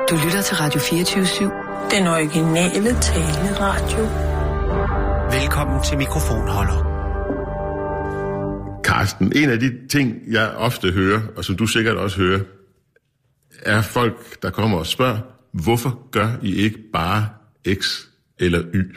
Du lytter til Radio 24/7. Den originale taleradio. Velkommen til mikrofonholder. Carsten, en af de ting, jeg ofte hører, og som du sikkert også hører, er folk, der kommer og spørger, hvorfor gør I ikke bare X eller Y?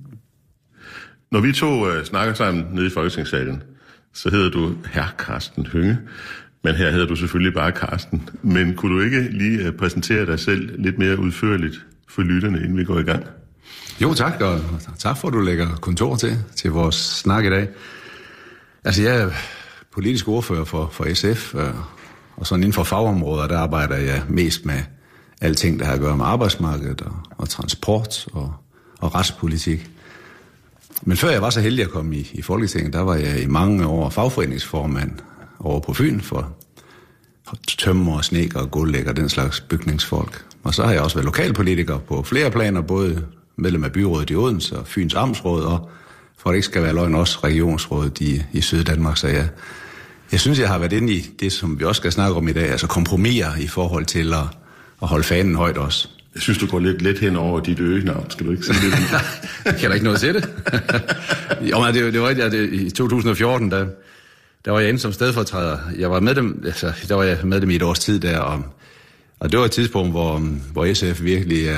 Når vi to snakker sammen nede i Folketingssalen, så hedder du hr. Carsten Hønge, men her hedder du selvfølgelig bare Carsten. Men kunne du ikke lige præsentere dig selv lidt mere udførligt for lytterne, inden vi går i gang? Jo, tak, og tak for, at du lægger kontor til vores snak i dag. Altså, jeg er politisk ordfører for SF, og sådan inden for fagområder, der arbejder jeg mest med alting, der har at gøre med arbejdsmarkedet og transport og retspolitik. Men før jeg var så heldig at komme i Folketinget, der var jeg i mange år fagforeningsformand over på Fyn for tømmer, snedker og gulvlægger, den slags bygningsfolk. Og så har jeg også været lokalpolitiker på flere planer, både medlem af byrådet i Odense og Fyns Amtsråd, og for at det ikke skal være løgn, også regionsrådet i Syddanmark. Så jeg synes, jeg har været inde i det, som vi også skal snakke om i dag, altså kompromiser i forhold til at holde fanen højt også. Jeg synes, du går lidt let hen over dit øgenavn. Skal du ikke sige det? Jeg kan da ikke noget til det. Jo, men det var rigtigt, i 2014, der var jeg inde som stedfortræder. Der var jeg medlem i et års tid der, og det var et tidspunkt, hvor SF virkelig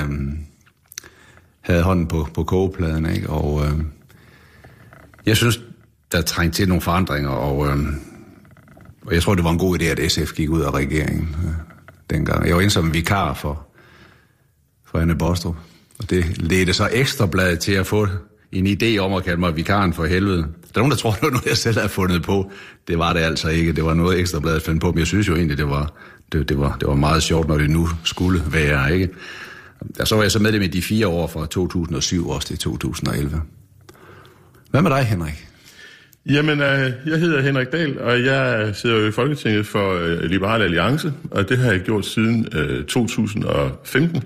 havde hånden på kogepladen, ikke? Og jeg synes, der trængte til nogle forandringer, og jeg tror, det var en god idé, at SF gik ud af regeringen dengang. Jeg var inde som vikar for Anne Baastrup, og det ledte så Ekstrabladet til at få en idé om at kalde mig vikaren for helvede. Der er nogen, der tror, det var noget, jeg selv havde fundet på. Det var det altså ikke. Det var noget, Ekstrabladet fandt på, men jeg synes jo egentlig, det var meget sjovt, når det nu skulle være, ikke? Og så var jeg så medlem i de 4 år fra 2007 også til 2011. Hvad med dig, Henrik? Jamen, jeg hedder Henrik Dahl, og jeg sidder jo i Folketinget for Liberal Alliance, og det har jeg gjort siden 2015.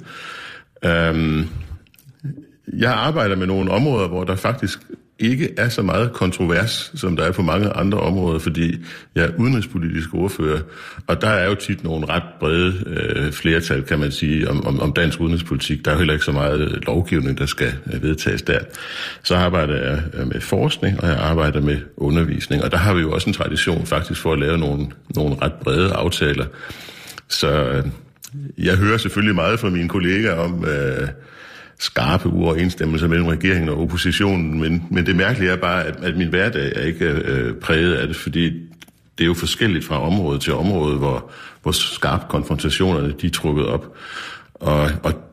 Jeg arbejder med nogle områder, hvor der faktisk ikke er så meget kontrovers, som der er på mange andre områder, fordi jeg er udenrigspolitisk ordfører, og der er jo tit nogle ret brede flertal, kan man sige, om dansk udenrigspolitik. Der er jo heller ikke så meget lovgivning, der skal vedtages der. Så arbejder jeg med forskning, og jeg arbejder med undervisning, og der har vi jo også en tradition faktisk for at lave nogle ret brede aftaler. Så jeg hører selvfølgelig meget fra mine kollegaer om skarpe uoverensstemmelser mellem regeringen og oppositionen, men det mærkelige er bare, at min hverdag er ikke præget af det, fordi det er jo forskelligt fra område til område, hvor skarpt konfrontationerne de er trukket op. Og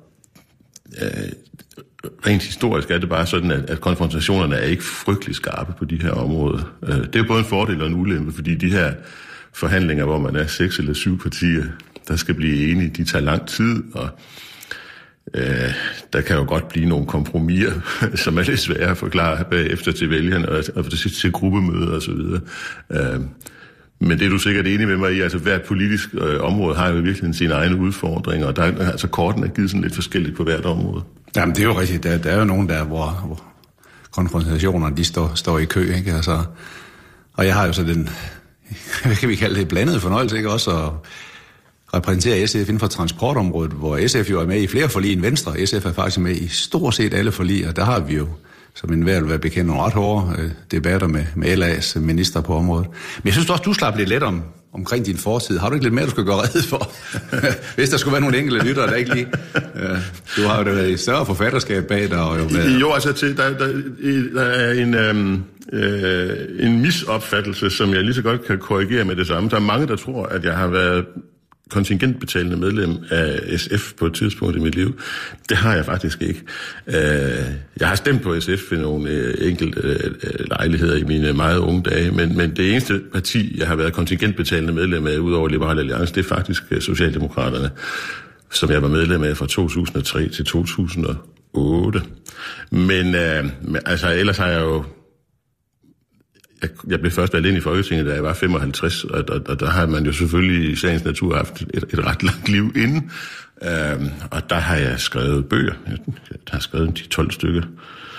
rent historisk er det bare sådan, at konfrontationerne er ikke frygtelig skarpe på de her områder. Det er jo både en fordel og en ulempe, fordi de her forhandlinger, hvor man er 6 eller 7 partier, der skal blive enige, de tager lang tid, og der kan jo godt blive nogle kompromiser, som er lidt svære at forklare bagefter til vælgerne og til gruppemøder og så videre. Men det er du sikkert enig med mig i, altså hvert politisk område har jo virkelig sine egne udfordringer, og altså korten er givet sådan lidt forskelligt på hvert område. Jamen det er jo rigtigt, der er jo nogen der, hvor konfrontationerne de står i kø, ikke? Altså, og jeg har jo så den, hvad kan vi kalde det, blandede fornøjelse, ikke? Også at repræsenterer SF inden for transportområdet, hvor SF jo er med i flere forlig end Venstre. SF er faktisk med i stort set alle forlig, og der har vi jo, som enhver vil være bekendt, nogle ret hårde debatter med LA's minister på området. Men jeg synes også, du slap lidt let omkring din fortid. Har du ikke lidt mere, du skal gøre rede for? Hvis der skulle være nogle enkelte lyttere, der ikke lige... Du har jo da været i større forfatterskab bag dig. Og jo, altså der er en misopfattelse, som jeg lige så godt kan korrigere med det samme. Der er mange, der tror, at jeg har været kontingentbetalende medlem af SF på et tidspunkt i mit liv. Det har jeg faktisk ikke. Jeg har stemt på SF ved nogle enkelte lejligheder i mine meget unge dage, men det eneste parti, jeg har været kontingentbetalende medlem af, udover Liberal Alliance, det er faktisk Socialdemokraterne, som jeg var medlem af fra 2003 til 2008. Men altså, ellers har jeg jo... Jeg blev først valgt ind i Folketinget, da jeg var 55, og der har man jo selvfølgelig i sagens natur haft et ret langt liv inden. Og der har jeg skrevet bøger. Jeg har skrevet 12 stykker.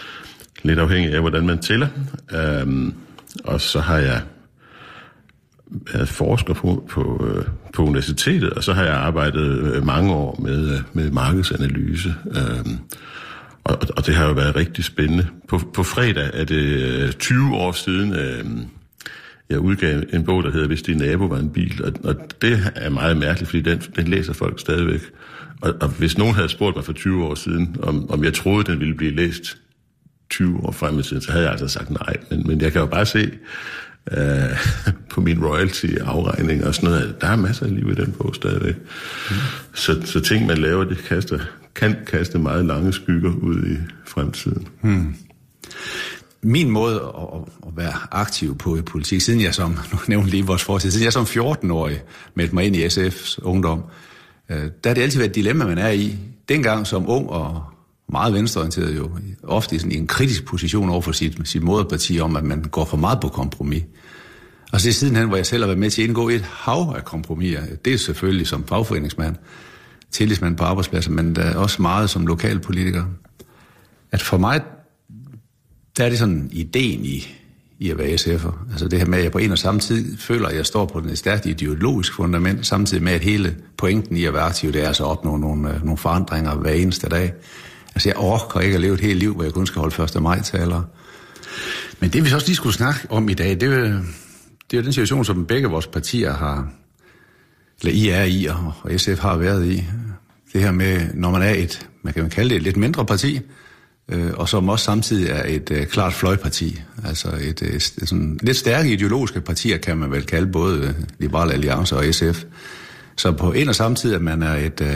Lidt afhængig af, hvordan man tæller. Og så har jeg været forsker på universitetet, og så har jeg arbejdet mange år med markedsanalyse. Og det har jo været rigtig spændende. På fredag er det 20 år siden, jeg udgav en bog, der hedder Hvis din nabo var en bil. Og det er meget mærkeligt, fordi den læser folk stadigvæk. Og hvis nogen havde spurgt mig for 20 år siden, om jeg troede, den ville blive læst 20 år frem i tiden, så havde jeg altså sagt nej. Men jeg kan jo bare se på min royalty-afregning og sådan noget, der er masser af liv i den bog stadigvæk. Så ting, man laver, det kan kaste meget lange skygger ud i fremtiden. Min måde at være aktiv på i politik, siden jeg nu nævnte lige vores fortid, siden jeg som 14-årig meldte mig ind i SF's ungdom, der har det altid været et dilemma, man er i. Dengang som ung og meget venstreorienteret jo, ofte i en kritisk position over for sit moderparti om, at man går for meget på kompromis. Og så det er sidenhen, hvor jeg selv har været med til at indgå i et hav af kompromiser. Det er selvfølgelig som fagforeningsmand, tillidsmand på arbejdspladser, men der er også meget som lokalpolitiker. At for mig, der er det sådan ideen i at være SF'er. Altså det her med, at jeg på en og samme tid føler, at jeg står på et stærkt ideologisk fundament, samtidig med, at hele pointen i at være aktiv, det er altså at opnå nogle forandringer hver eneste dag. Altså jeg orker ikke at leve et helt liv, hvor jeg kun skal holde 1. maj-taler. Men det vi så også lige skulle snakke om i dag, det er jo den situation, som begge vores partier har, eller I er i, og SF har været i. Det her med, når man er man kan kalde det et lidt mindre parti, og som også samtidig er et klart fløjparti. Altså et sådan lidt stærke ideologiske partier, kan man vel kalde både Liberal Alliance og SF. Så på en og samme tid, at man er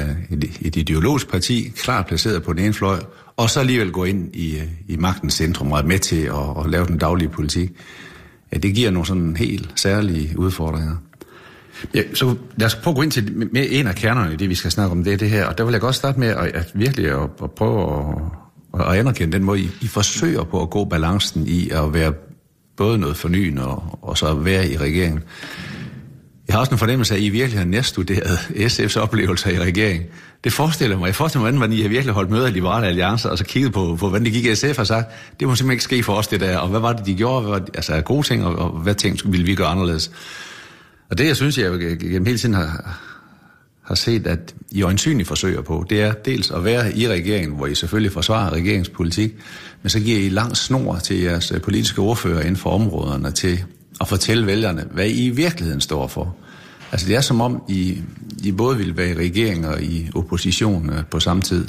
et ideologisk parti, klart placeret på den ene fløj, og så alligevel gå ind i magtens centrum og er med til at lave den daglige politik. Ja, det giver nogle sådan helt særlige udfordringer. Ja, så lad os prøve at gå ind til med en af kernerne i det, vi skal snakke om, det her. Og der vil jeg godt starte med at virkelig at prøve at anerkende den måde, I forsøger på at gå balancen i at være både noget fornyende og så at være i regeringen. Jeg har også en fornemmelse af, at I virkelig har næststuderet SF's oplevelser i regeringen. Det forestiller mig. Jeg forestiller mig, hvordan I har virkelig holdt møder i Liberale Alliancer, og så kigget på, hvordan det gik i SF og sagt, det må simpelthen ikke ske for os det der, og hvad var det, de gjorde? Hvad var det, altså gode ting, og hvad ting ville vi gøre anderledes? Og det, jeg synes, jeg gennem hele tiden har set, at I øjensynligt forsøger på, det er dels at være i regeringen, hvor I selvfølgelig forsvarer regeringspolitik, men så giver I lang snor til jeres politiske ordfører inden for områderne til at fortælle vælgerne, hvad I i virkeligheden står for. Altså det er som om, I både vil være i regering og i opposition på samme tid.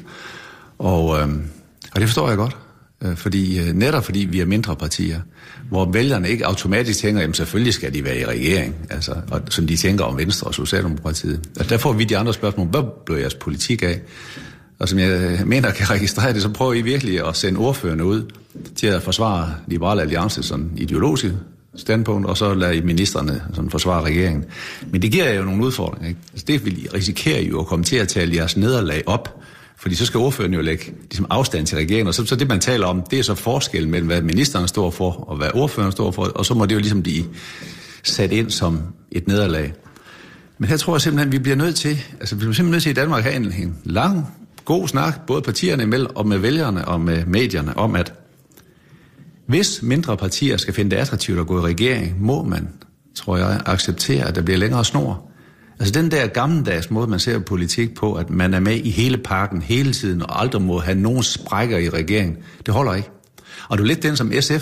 Og det forstår jeg godt, netop fordi vi er mindre partier, hvor vælgerne ikke automatisk tænker, jamen selvfølgelig skal de være i regering, altså, og som de tænker om Venstre og Socialdemokratiet. Og der får vi de andre spørgsmål, hvad bliver jeres politik af? Og som jeg mener kan registrere det, så prøver I virkelig at sende ordførerne ud til at forsvare Liberale Alliance sådan ideologisk standpunkt, og så lader I ministerne sådan forsvare regeringen. Men det giver jo nogle udfordringer, ikke? Altså det vil I risikere jo at komme til at tale jeres nederlag op, fordi så skal ordføreren jo lægge ligesom afstand til regeringen, og så det man taler om, det er så forskellen mellem hvad ministeren står for, og hvad ordføreren står for, og så må det jo ligesom blive sat ind som et nederlag. Men her tror jeg simpelthen, vi bliver nødt til i Danmark have en lang, god snak, både partierne imellem, og med vælgerne og med medierne, om at hvis mindre partier skal finde det attraktivt at gå i regering, må man, tror jeg, acceptere, at der bliver længere snor. Altså den der gammeldags måde, man ser politik på, at man er med i hele pakken hele tiden, og aldrig må have nogen sprækker i regeringen, det holder ikke. Og det er lidt den, som SF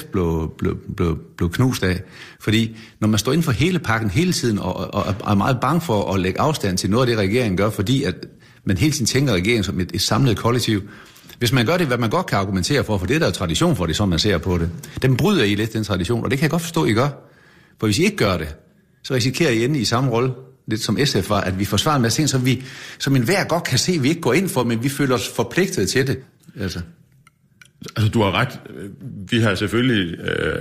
blev knust af. Fordi når man står inden for hele pakken hele tiden, og er meget bange for at lægge afstand til noget af det, regeringen gør, fordi at man hele tiden tænker regeringen som et samlet kollektiv. Hvis man gør det, hvad man godt kan argumentere for det er der jo tradition for det, som man ser på det. Den bryder I lidt, den tradition, og det kan jeg godt forstå, I gør. For hvis I ikke gør det, så risikerer I inde i samme rolle, lidt som SF var, at vi forsvarer en masse ting, som enhver godt kan se, vi ikke går ind for, men vi føler os forpligtet til det. Altså du har ret. Vi har selvfølgelig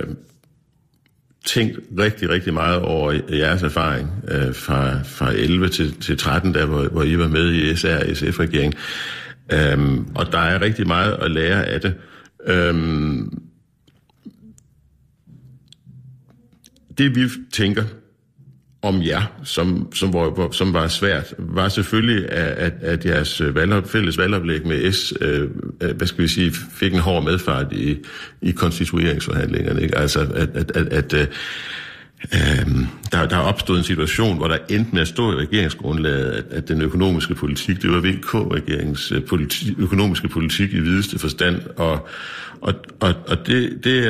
tænkt rigtig, rigtig meget over jeres erfaring fra 11 til 13, der hvor I var med i SR-SF-regeringen. Og der er rigtig meget at lære af det. Det vi tænker om jer, som var svært, var selvfølgelig, at jeres fælles valgoplæg med S, fik en hård medfart i konstitueringsforhandlingerne. Ikke? Altså, der er opstået en situation, hvor der endte med at stå i regeringsgrundlaget, at den økonomiske politik, det var VK-regeringens økonomiske politik i videste forstand, og det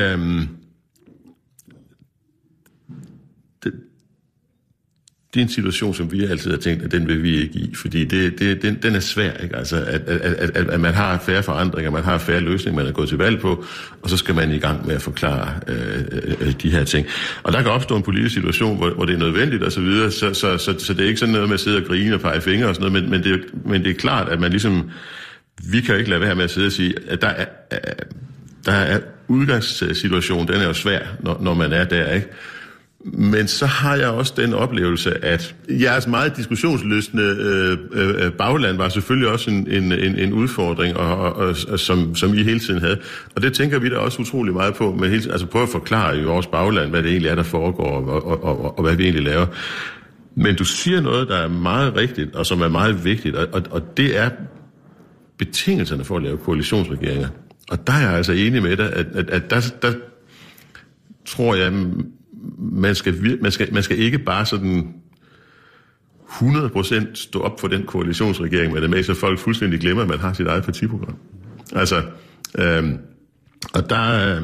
er en situation, som vi altid har tænkt, at den vil vi ikke i, fordi den er svær, ikke? Altså, at man har færre forandringer, man har færre løsninger, man er gået til valg på, og så skal man i gang med at forklare de her ting. Og der kan opstå en politisk situation, hvor det er nødvendigt og så videre, så det er ikke sådan noget med at sidde og grine og pege fingre og sådan noget, men det er klart, at man ligesom, vi kan jo ikke lade være med at sidde og sige, at der er udgangssituationen, den er jo svær, når man er der, ikke? Men så har jeg også den oplevelse, at jeres meget diskussionslystende bagland var selvfølgelig også en udfordring, og som I hele tiden havde. Og det tænker vi da også utrolig meget på, med altså prøve at forklare i vores bagland, hvad det egentlig er, der foregår, og hvad vi egentlig laver. Men du siger noget, der er meget rigtigt, og som er meget vigtigt, og det er betingelserne for at lave koalitionsregeringer. Og der er jeg altså enig med dig, at der tror jeg, man skal ikke bare sådan 100% stå op for den koalitionsregering, men det med, så folk fuldstændig glemmer, at man har sit eget partiprogram. Altså, og der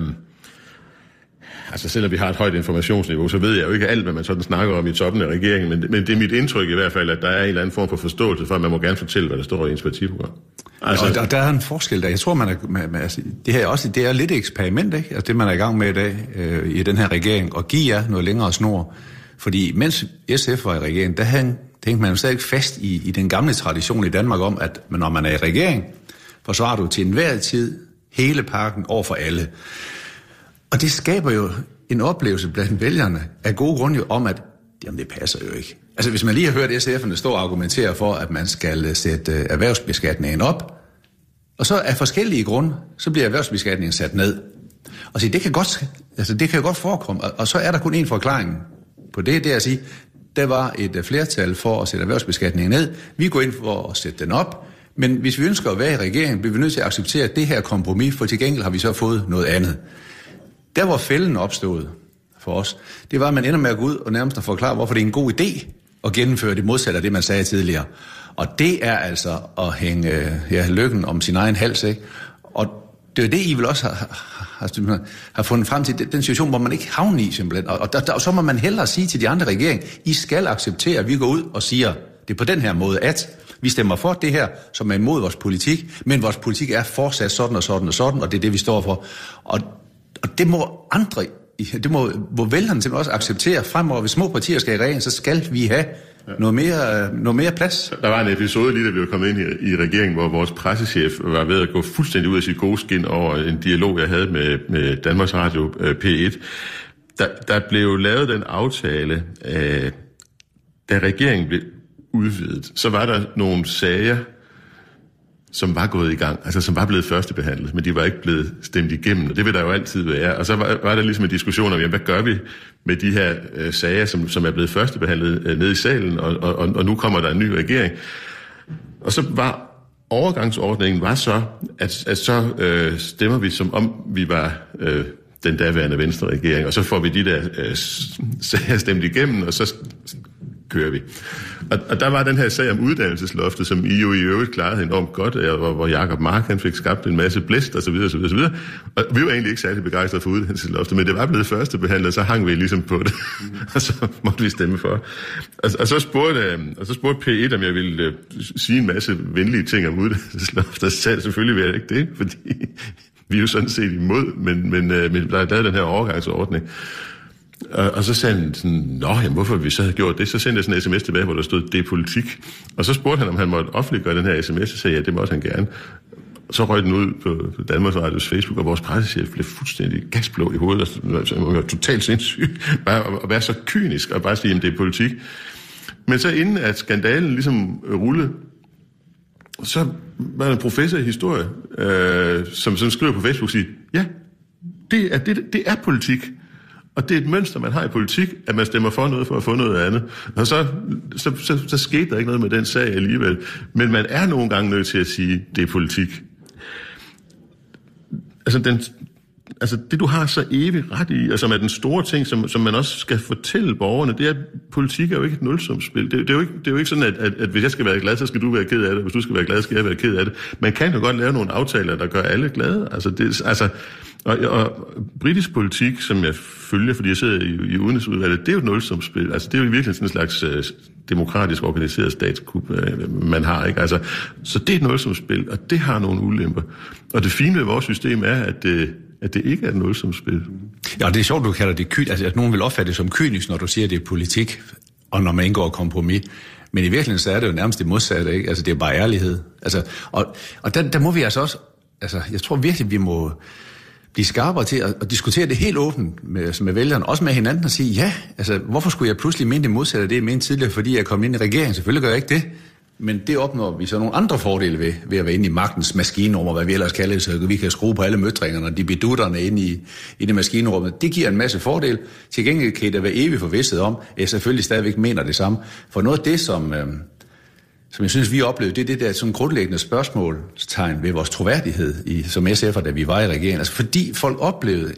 altså selvom vi har et højt informationsniveau, så ved jeg jo ikke alt, hvad man sådan snakker om i toppen af regeringen, men det er mit indtryk i hvert fald, at der er en eller anden form for forståelse for, at man må gerne fortælle, hvad der står i ens partiprogram. Altså, og der er en forskel der. Jeg tror, det her også, det er lidt et eksperiment, ikke? Altså det, man er i gang med i dag i den her regering, og give jer noget længere snor. Fordi mens SF var i regeringen, der tænkte man jo stadig fast i den gamle tradition i Danmark om, at når man er i regering, forsvarer du til enhver tid hele pakken over for alle. Og det skaber jo en oplevelse blandt vælgerne af gode grunde om, at jamen det passer jo ikke. Altså hvis man lige har hørt SF'erne stå og argumentere for, at man skal sætte erhvervsbeskatningen op, og så af forskellige grunde, så bliver erhvervsbeskatningen sat ned. Og så det kan jo godt forekomme, og så er der kun én forklaring på det, det er at sige, der var et flertal for at sætte erhvervsbeskatningen ned, vi går ind for at sætte den op, men hvis vi ønsker at være i regeringen, bliver vi nødt til at acceptere det her kompromis, for til gengæld har vi så fået noget andet. Der hvor fælden opstod for os, det var, at man ender med at gå ud og nærmest at forklare, hvorfor det er en god idé at gennemføre det modsatte af det, man sagde tidligere. Og det er altså at hænge lykken om sin egen hals, ikke? Og det er det, I vil også har fundet frem til, den situation, hvor man ikke havner i simpelthen. Og så må man hellere sige til de andre regeringer, I skal acceptere, at vi går ud og siger, det er på den her måde, at vi stemmer for det her, som er imod vores politik, men vores politik er fortsat sådan og sådan og sådan, og det er det, vi står for. Og det må andre, det må vælgerne simpelthen også acceptere fremover. Hvis små partier skal i regering, så skal vi have noget mere plads. Der var en episode lige, da vi var kommet ind i regeringen, hvor vores pressechef var ved at gå fuldstændig ud af sit gode skin over en dialog, jeg havde med Danmarks Radio P1. Der blev lavet den aftale, da regeringen blev udvidet, så var der nogle sager, som var gået i gang, altså som var blevet førstebehandlet, men de var ikke blevet stemt igennem, og det vil der jo altid være. Og så var der ligesom en diskussion om, jamen, hvad gør vi med de her sager, som er blevet førstebehandlet nede i salen, og nu kommer der en ny regering. Og så var overgangsordningen var så, at så stemmer vi, som om vi var den daværende Venstre-regering, og så får vi de der sager stemt igennem, og så kører vi. Og der var den her sag om uddannelsesloftet, som I jo i øvrigt klarede enormt godt, hvor Jacob Mark han fik skabt en masse blæst og så videre, så videre, så videre. Og vi var egentlig ikke særlig begejstrede for uddannelsesloftet, men det var blevet førstebehandlet, så hang vi ligesom på det, og så måtte vi stemme for. Og så spurgte P1, om jeg ville sige en masse venlige ting om uddannelsesloftet, og så sagde selvfølgelig vil jeg ikke det, fordi vi er jo sådan set imod, men der er lavet den her overgangsordning. Og så sagde han sådan, jamen, hvorfor vi så havde gjort det? Så sendte jeg sådan en sms tilbage, hvor der stod, det er politik. Og så spurgte han, om han måtte offentliggøre den her sms, så sagde jeg, det måtte han gerne. Så røg den ud på Danmarks Radios Facebook, og vores pressechef blev fuldstændig gasblå i hovedet, og var totalt sindssyg. Bare at være så kynisk, og bare sige, at det er politik. Men så inden at skandalen ligesom rullede, så var der en professor i historie, som skriver på Facebook og siger, ja, det er politik. Og det er et mønster, man har i politik, at man stemmer for noget for at få noget andet. Og så skete der ikke noget med den sag alligevel. Men man er nogle gange nødt til at sige, det er politik. altså det du har så evigt ret i, og som er den store ting, som man også skal fortælle borgerne, det er, at politik er jo ikke et nulsumsspil. Det er jo ikke sådan, at hvis jeg skal være glad, så skal du være ked af det, hvis du skal være glad, skal jeg være ked af det. Man kan jo godt lave nogle aftaler, der gør alle glade. Og britisk politik, som jeg følger, fordi jeg sidder i udenrigsudvalget, det er jo et nulsumsspil. Altså det er jo virkelig sådan en slags demokratisk organiseret statskup, man har, ikke? Altså, så det er et nulsumsspil, og det har nogle ulemper. Og det fine ved vores system er, at det ikke er et nulsumsspil. Ja, det er sjovt, du kalder det kynisk. Altså, at nogen vil opfatte det som kynisk, når du siger, at det er politik, og når man indgår kompromis. Men i virkeligheden, så er det jo nærmest det modsatte, ikke? Altså, det er bare ærlighed. Altså, og der må vi altså også... Altså, jeg tror virkelig, vi må blive skarpere til at diskutere det helt åbent med vælgerne, også med hinanden, og sige, ja, altså, hvorfor skulle jeg pludselig mene det modsatte af det, jeg mente tidligere, fordi jeg kom ind i regeringen? Selvfølgelig gør jeg ikke det. Men det opnår vi så nogle andre fordele ved at være inde i magtens maskinrum, hvad vi ellers kalder det, så vi kan skrue på alle møtringerne, og de bedutterne inde i maskinrummet. Det giver en masse fordele. Til gengæld kan det være evigt forvisset om, at jeg selvfølgelig stadigvæk mener det samme. For noget af det, som jeg synes, vi oplevede, det er det der sådan grundlæggende spørgsmålstegn ved vores troværdighed som SF'er, da vi var i regeringen. Altså fordi folk oplevede,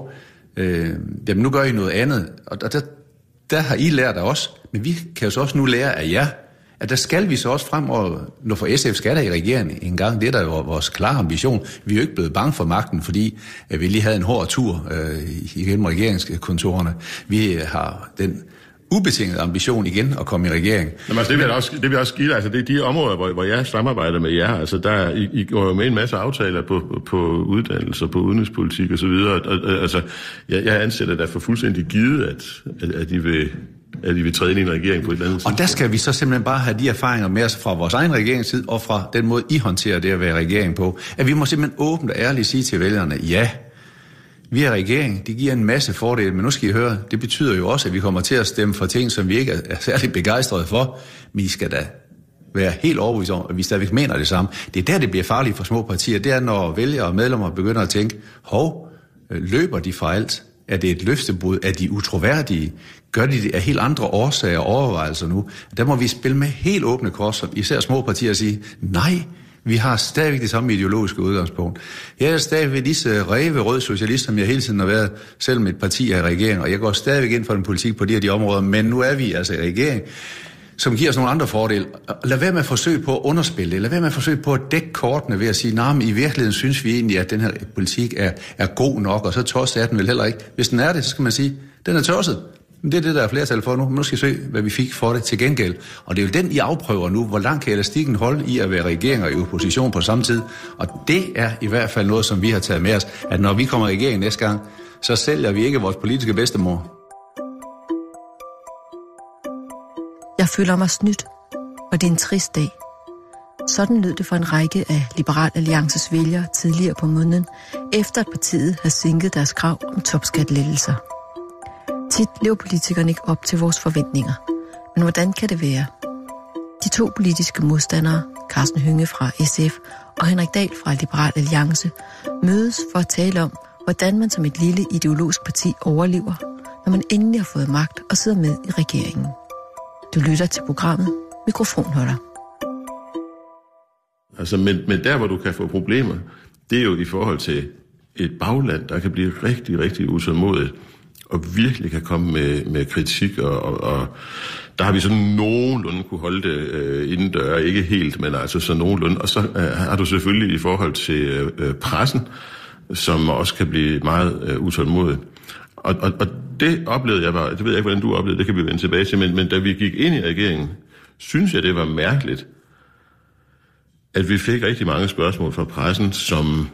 jamen nu gør I noget andet, og der har I lært af os, men vi kan jo så også nu lære af jer, at der skal vi så også fremover, når for SF skal der i regeringen en gang, det er der vores klare ambition. Vi er jo ikke blevet bange for magten, fordi vi lige havde en hård tur igennem regeringskontorerne. Vi har den ubetinget ambition igen at komme i regering. Jamen, altså, det vil også give dig, altså det er de områder, hvor jeg samarbejder med jer, altså I går jo med en masse aftaler på uddannelse, på udenrigspolitik og så videre, og altså jeg ansætter der for fuldstændig givet, at I vil træde ind i en regering på et eller andet tidspunkt. Og der skal vi så simpelthen bare have de erfaringer med os fra vores egen regeringstid, og fra den måde, I håndterer det at være regering på. At vi må simpelthen åbent og ærligt sige til vælgerne, ja, vi er regering, det giver en masse fordele, men nu skal I høre, det betyder jo også, at vi kommer til at stemme for ting, som vi ikke er særlig begejstrede for, men I skal da være helt overbevist om, at vi stadigvæk mener det samme. Det er der, det bliver farligt for små partier. Det er, når vælgere og medlemmer begynder at tænke, løber de fra alt? Er det et løftebrud? Er de utroværdige? Gør de det af helt andre årsager og overvejelser nu? Der må vi spille med helt åbne kors, som især små partier, og sige, nej, vi har stadigvæk det samme ideologiske udgangspunkt. Jeg er stadigvæk disse ræverød socialist, som jeg hele tiden har været, selvom mit parti er i regering, og jeg går stadigvæk ind for en politik på de områder, men nu er vi altså i regering, som giver os nogle andre fordele. Lad være med at forsøge på at underspille det. Lad være med at forsøge på at dække kortene ved at sige, nej, men i virkeligheden synes vi egentlig, at den her politik er god nok, og så tosset er den vel heller ikke. Hvis den er det, så skal man sige, den er tosset. Men det er det, der er flertal for nu. Men nu skal vi se, hvad vi fik for det til gengæld. Og det er jo den, I afprøver nu. Hvor langt kan elastikken holde i at være regering og i opposition på samme tid? Og det er i hvert fald noget, som vi har taget med os, at når vi kommer i regering næste gang, så sælger vi ikke vores politiske bedstemor. Jeg føler mig snydt, og det er en trist dag. Sådan lød det for en række af Liberal Alliances vælgere tidligere på måneden, efter at partiet har sænket deres krav om topskattelettelser. Tit lever politikerne ikke op til vores forventninger. Men hvordan kan det være? De to politiske modstandere, Karsten Hønge fra SF og Henrik Dahl fra Liberal Alliance, mødes for at tale om, hvordan man som et lille ideologisk parti overlever, når man endelig har fået magt og sidder med i regeringen. Du lytter til programmet Mikrofonholder. Altså, men der, hvor du kan få problemer, det er jo i forhold til et bagland, der kan blive rigtig, rigtig utålmodigt, og virkelig kan komme med kritik, og der har vi sådan nogenlunde kunne holde det indendør, ikke helt, men altså så nogenlunde. Og så har du selvfølgelig i forhold til pressen, som også kan blive meget utålmodig. Og det oplevede jeg bare, det ved jeg ikke, hvordan du oplevede, det kan vi vende tilbage til, men da vi gik ind i regeringen, synes jeg, det var mærkeligt, at vi fik rigtig mange spørgsmål fra pressen, som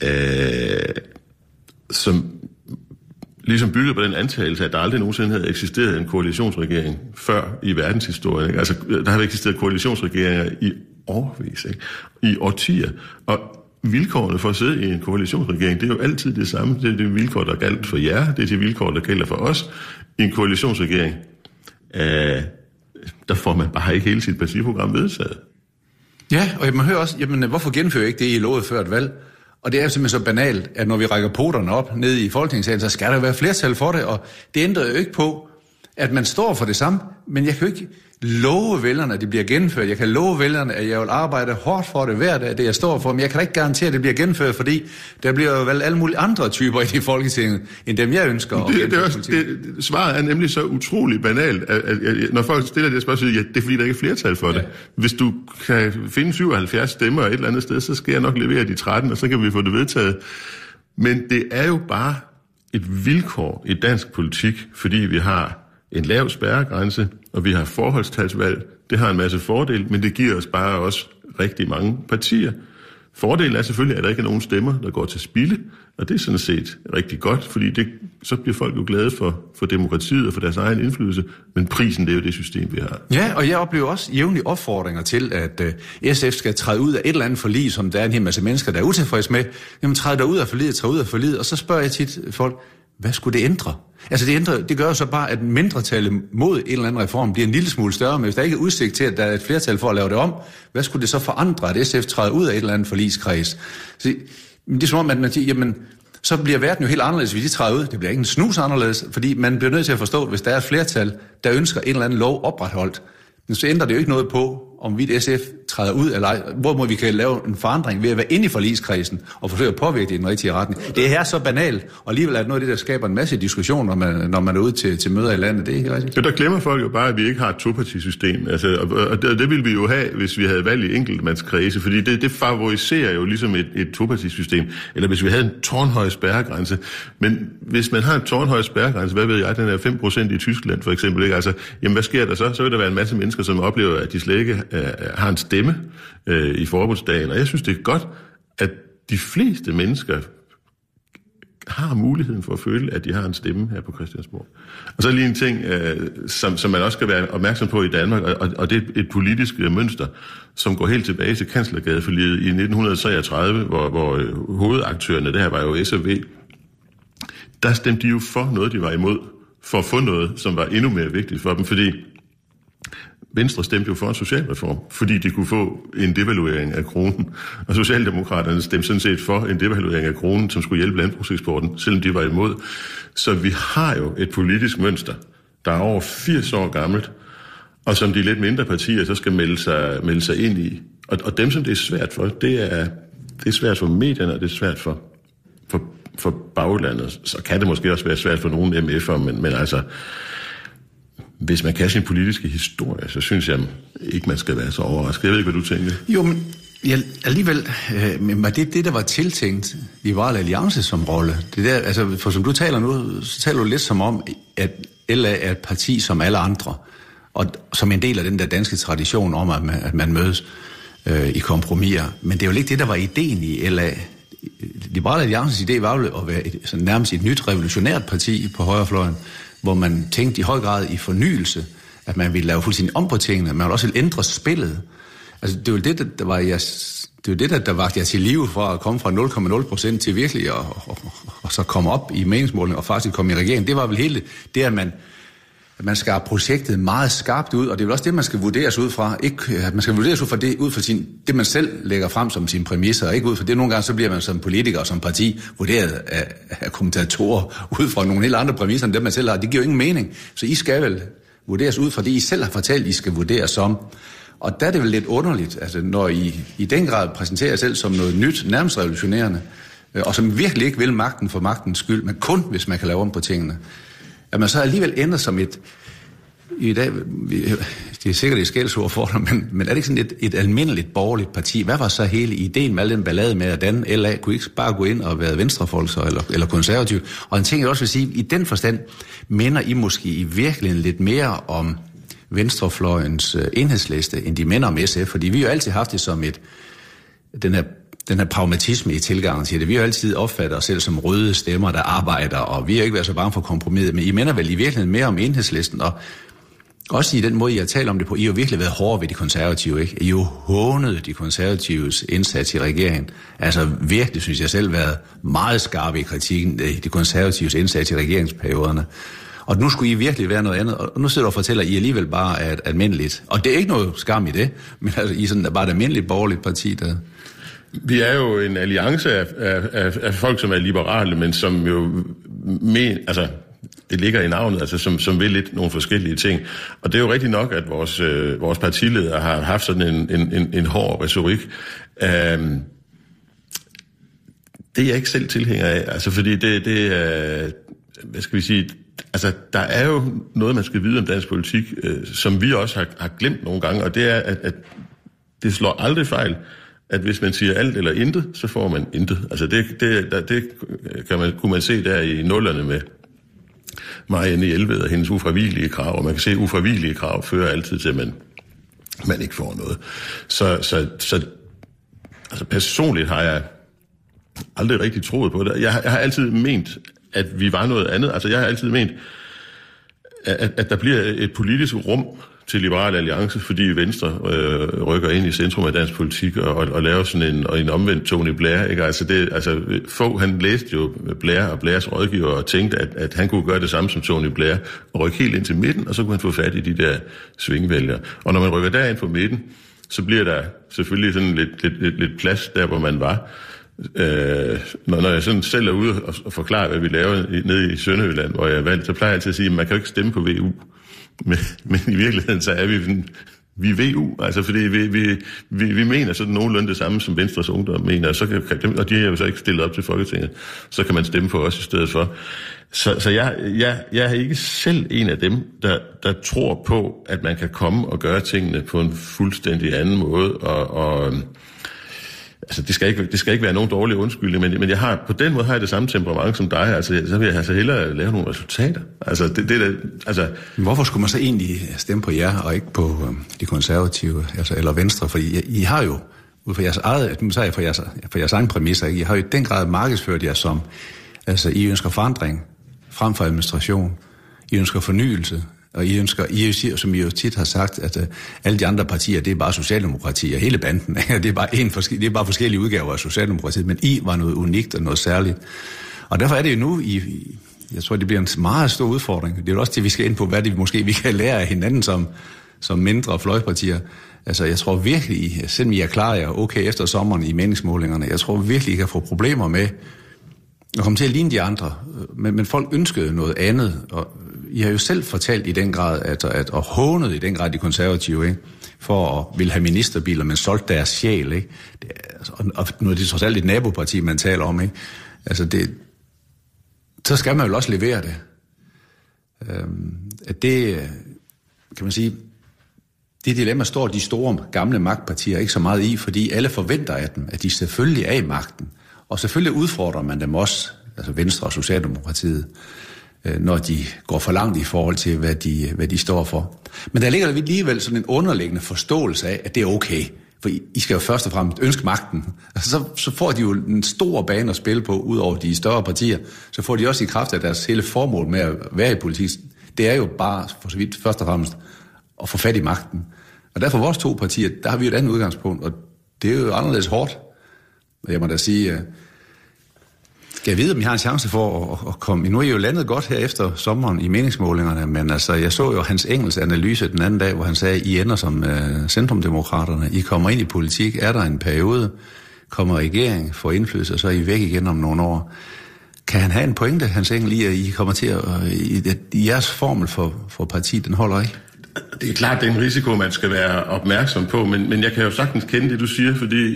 ligesom byggede på den antagelse, at der aldrig nogensinde havde eksisteret en koalitionsregering før i verdenshistorien. Ikke? Altså, der har eksisteret koalitionsregeringer i årvis, ikke? I årtier. Og vilkårene for at sidde i en koalitionsregering, det er jo altid det samme. Det er de vilkår, der gælder for jer, det er de vilkår, der gælder for os. I en koalitionsregering, der får man bare ikke hele sit partiprogram vedtaget. Ja, og man hører også, jamen hvorfor gennemfører ikke det, I lovede før et valg? Og det er simpelthen så banalt, at når vi rækker poterne op ned i Folketingssalen, så skal der være flertal for det, og det ændrer jo ikke på, at man står for det samme, men jeg kan jo ikke love vælgerne, at det bliver gennemført. Jeg kan love vælgerne, at jeg vil arbejde hårdt for det hver dag, det jeg står for, men jeg kan da ikke garantere, at det bliver gennemført, fordi der bliver jo valgt alle mulige andre typer i det Folketinget, end dem jeg ønsker. Svaret er nemlig så utrolig banalt, at når folk stiller det spørgsmål, ja, det er fordi, der ikke er flertal for det. Hvis du kan finde 77 stemmer et eller andet sted, så skal jeg nok levere de 13, og så kan vi få det vedtaget. Men det er jo bare et vilkår i dansk politik, fordi vi har en lav spærregrænse, og vi har forholdstalsvalg. Det har en masse fordele, men det giver os bare også rigtig mange partier. Fordelen er selvfølgelig, at der ikke er nogen stemmer, der går til spilde, og det er sådan set rigtig godt, fordi så bliver folk jo glade for demokratiet og for deres egen indflydelse, men prisen, det er jo det system, vi har. Ja, og jeg oplever også jævnlige opfordringer til, at SF skal træde ud af et eller andet forlig, som der er en hel masse mennesker, der er utilfreds med. Jamen, træde der ud af forliget, og så spørger jeg tit folk, hvad skulle det ændre? Altså det gør jo så bare, at mindretallet mod en eller anden reform bliver en lille smule større, men hvis der ikke er udsigt til, at der er et flertal for at lave det om, hvad skulle det så forandre, at SF træder ud af et eller andet forligskreds? Så det er som om, at man siger, jamen, så bliver verden jo helt anderledes, hvis de træder ud. Det bliver ikke en snus anderledes, fordi man bliver nødt til at forstå, at hvis der er et flertal, der ønsker en eller anden lov opretholdt, så ændrer det jo ikke noget på, om vi SF træder ud eller ej. Hvorimod vi kan lave en forandring ved at være inde i forligskredsen og forsøge at påvirke det i den rigtige retning. Det er så banalt, og alligevel er det noget af det, der skaber en masse diskussion, når man er ude til møder i landet. Det er ikke rigtigt. Ja, der glemmer folk jo bare, at vi ikke har et topartisystem. Altså, og det ville vi jo have, hvis vi havde valgt i enkeltmandskredse, fordi det favoriserer jo ligesom et topartisystem. Eller hvis vi havde en tårnhøj spærregrænse. Men hvis man har en tårnhøj spærregrænse, hvad ved jeg, den er 5% i Tyskland for eksempel, ikke? Altså, jamen hvad sker der så? Så vil der være en masse mennesker, som oplever, at de slet ikke har en stemme i forbundsdagen. Og jeg synes, det er godt, at de fleste mennesker har muligheden for at føle, at de har en stemme her på Christiansborg. Og så lige en ting, som man også skal være opmærksom på i Danmark, og det er et politisk mønster, som går helt tilbage til Kanslergadeforliget i 1933, hvor hovedaktørerne, det her var jo S og V, der stemte de jo for noget, de var imod, for at få noget, som var endnu mere vigtigt for dem, fordi Venstre stemte jo for en socialreform, fordi de kunne få en devaluering af kronen. Og Socialdemokraterne stemte sådan set for en devaluering af kronen, som skulle hjælpe landbrugseksporten, selvom de var imod. Så vi har jo et politisk mønster, der er over 80 år gammelt, og som de lidt mindre partier så skal melde sig ind i. Og dem, som det er svært for, det er svært for medierne, og det er svært for baglandet. Så kan det måske også være svært for nogle MF'er, men altså, hvis man kan sin politiske historie, så synes jeg ikke, man skal være så overrasket. Jeg ved ikke, hvad du tænker. Jo, men alligevel, var det, der var tiltænkt Liberal Alliance som rolle? Det der, altså, for som du taler nu, så taler du lidt som om, at LA er et parti som alle andre, og som en del af den der danske tradition om, at man mødes i kompromiser. Men det er jo ikke det, der var ideen i LA. Liberal Alliances idé var jo at være nærmest et nyt revolutionært parti på højrefløjen, hvor man tænkte i høj grad i fornyelse, at man ville lave fuldstændig om på tingene, man ville også ændre spillet. Altså, det var det, der var jer til live fra at komme fra 0,0% til virkelig og så komme op i meningsmålene og faktisk komme i regeringen. Det var vel hele det, at man skar projektet meget skarpt ud, og det er vel også det, man skal vurderes ud fra. Ikke, at man skal vurderes ud fra det, man selv lægger frem som sine præmisser, og ikke ud fra det. Nogle gange så bliver man som politiker og som parti vurderet af kommentatorer ud fra nogle helt andre præmisser, end dem man selv har. Det giver jo ingen mening. Så I skal vel vurderes ud fra det, I selv har fortalt, I skal vurderes som. Og der er det vel lidt underligt, altså når I i den grad præsenterer jer selv som noget nyt, nærmest revolutionerende, og som virkelig ikke vil magten for magtens skyld, men kun hvis man kan lave om på tingene, at man så alligevel ender som i dag, det er sikkert et skældsord for dig, men er det ikke sådan et almindeligt borgerligt parti? Hvad var så hele ideen med al den ballade med, at den LA kunne ikke bare gå ind og være venstrefolk eller konservativ? Og en ting, jeg også vil sige, i den forstand minder I måske i virkeligheden lidt mere om venstrefløjens enhedsliste, end de minder om SF, fordi vi jo altid haft det som den her pragmatisme i tilgangen til det. Vi har jo altid opfattet os selv som røde stemmer, der arbejder, og vi har ikke været så bange for kompromiset, men I minder vel i virkeligheden mere om enhedslisten, og også i den måde, I har talt om det på, I har jo virkelig været hårde ved de konservative, ikke? I har jo hånet de konservatives indsats i regeringen. Altså virkelig, synes jeg selv, været meget skarpe i kritikken af de konservatives indsats i regeringsperioderne. Og nu skulle I virkelig være noget andet, og nu sidder du og fortæller, at I alligevel bare er et almindeligt, og det er ikke noget skam i det, men altså, I er sådan bare et almindeligt borgerligt parti, der... Vi er jo en alliance af folk, som er liberale, men som jo det ligger i navnet, altså som vil lidt nogle forskellige ting. Og det er jo rigtigt nok, at vores partileder har haft sådan en hård retorik. Det er jeg ikke selv tilhænger af, altså fordi det hvad skal vi sige, altså der er jo noget, man skal vide om dansk politik, som vi også har glemt nogle gange, og det er, at det slår aldrig fejl, at hvis man siger alt eller intet, så får man intet. Altså det kunne man se der i nullerne med Marianne Jelved og hendes ufravigelige krav, og man kan se, at ufravigelige krav fører altid til, at man ikke får noget. Så altså personligt har jeg aldrig rigtig troet på det. Jeg har altid ment, at vi var noget andet. Altså jeg har altid ment, at der bliver et politisk rum til Liberal Alliance, fordi Venstre rykker ind i centrum af dansk politik og laver sådan en omvendt Tony Blair. Ikke? Altså Fogh, han læste jo Blair og Blairs rådgiver og tænkte, at han kunne gøre det samme som Tony Blair og rykke helt ind til midten, og så kunne han få fat i de der svingvælgere. Og når man rykker derind på midten, så bliver der selvfølgelig sådan lidt plads der, hvor man var. Når jeg sådan selv er ude og forklare, hvad vi laver nede i Sønderjylland, hvor jeg er valgt, så plejer jeg altid at sige, at man kan jo ikke stemme på VU. Men i virkeligheden, så er vi VU, altså fordi vi mener sådan nogenlunde det samme, som Venstres Ungdom mener, og de er jo så ikke stillet op til Folketinget, så kan man stemme på os i stedet for. Så jeg er ikke selv en af dem, der tror på, at man kan komme og gøre tingene på en fuldstændig anden måde, og altså, det skal ikke være nogen dårlige undskyldning, men på den måde har jeg det samme temperament som dig. Altså, så vil jeg altså hellere lave nogle resultater. Altså, hvorfor skulle man så egentlig stemme på jer, og ikke på de konservative, altså, eller Venstre? For I har jo, ud fra jeres eget, nu siger jeg for jeres egen præmisser, ikke? I har jo i den grad markedsført jer som, altså, I ønsker forandring frem for administration. I ønsker fornyelse. Og I ønsker, som I jo tit har sagt, at alle de andre partier, det er bare socialdemokratier, hele banden. Det er bare forskellige udgaver af Socialdemokratiet, men I var noget unikt og noget særligt. Og derfor er det jo nu, jeg tror, det bliver en meget stor udfordring. Det er jo også det, vi skal ind på, hvad det måske vi kan lære af hinanden som mindre fløjpartier. Altså, jeg tror virkelig, selvom I er klar jer okay efter sommeren i meningsmålingerne, jeg tror virkelig, I kan få problemer med at komme til at ligne de andre. Men folk ønskede noget andet, og I har jo selv fortalt i den grad, og hånet i den grad de konservative, ikke? For at ville have ministerbiler, men solgt deres sjæl, ikke? Og nu er det trods alt et naboparti, man taler om, ikke? Altså så skal man jo også levere det. At det, kan man sige, det dilemma står de store gamle magtpartier ikke så meget i, fordi alle forventer af dem, at de selvfølgelig er i magten. Og selvfølgelig udfordrer man dem også, altså Venstre og Socialdemokratiet, når de går for langt i forhold til, hvad de står for. Men der ligger alligevel sådan en underliggende forståelse af, at det er okay. For I skal jo først og fremmest ønske magten. Altså, så får de jo en stor bane at spille på, ud over de større partier. Så får de også i kraft af deres hele formål med at være i politik. Det er jo bare, for så vidt, først og fremmest at få fat i magten. Og derfor vores to partier, der har vi et andet udgangspunkt, og det er jo anderledes hårdt. Og jeg må da sige, skal jeg vide, om I har en chance for at komme... Nu er I jo landet godt her efter sommeren i meningsmålingerne, men altså, jeg så jo Hans Engels analyse den anden dag, hvor han sagde, at I ender som centrumdemokraterne. I kommer ind i politik, er der en periode, kommer regering, får indflydelse, og så er I væk igen om nogle år. Kan han have en pointe, Hans Engel, i at I kommer til at... I jeres formel for partiet, den holder ikke? Det er klart, det er en risiko, man skal være opmærksom på, men jeg kan jo sagtens kende det, du siger, fordi...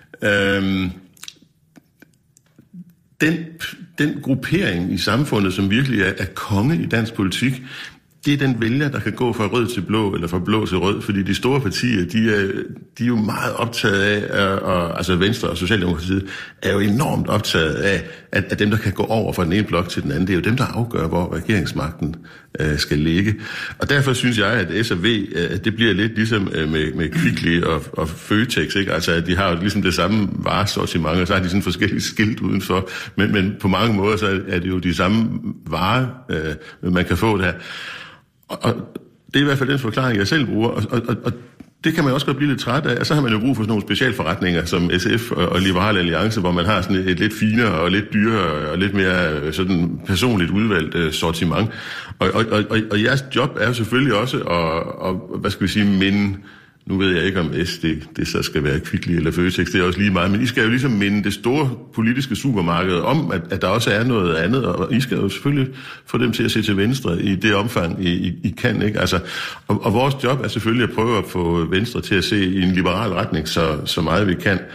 Den gruppering i samfundet, som virkelig er konge i dansk politik, det er den vælger, der kan gå fra rød til blå, eller fra blå til rød, fordi de store partier, de er jo meget optaget af, og altså Venstre og Socialdemokratiet er jo enormt optaget af, at dem, der kan gå over fra den ene blok til den anden, det er jo dem, der afgør, hvor regeringsmagten skal ligge. Og derfor synes jeg, at S og V, det bliver lidt ligesom med Kvickly og Føtex, ikke? Altså, at de har jo ligesom det samme varesortiment, og så har de sådan forskellige skilt udenfor, men på mange måder, så er det jo de samme varer, man kan få der. Og det er i hvert fald den forklaring, jeg selv bruger, og det kan man også godt blive lidt træt af, og så har man jo brug for sådan nogle specialforretninger som SF og Liberal Alliance, hvor man har sådan et lidt finere og lidt dyrere og lidt mere sådan personligt udvalgt sortiment. Og jeres job er jo selvfølgelig også at hvad skal vi sige, minde nu ved jeg ikke, om det så skal være Kvickly eller Føtex, det er også lige meget, men I skal jo ligesom minde det store politiske supermarked om, at der også er noget andet, og I skal jo selvfølgelig få dem til at se til venstre i det omfang, I kan, ikke? Altså, og vores job er selvfølgelig at prøve at få Venstre til at se i en liberal retning, så meget vi kan.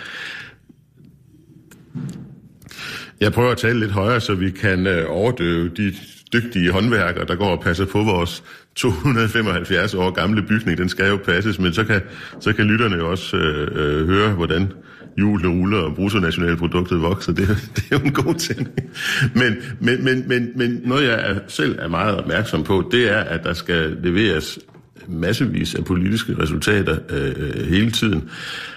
Jeg prøver at tale lidt højere, så vi kan overdøve de dygtige håndværkere, der går og passer på vores 275 år gamle bygning. Den skal jo passes, men så kan lytterne jo også høre, hvordan hjulene ruller og bruttonationalproduktet vokser. Det er jo en god ting. Men noget, jeg selv er meget opmærksom på, det er, at der skal leveres massevis af politiske resultater hele tiden.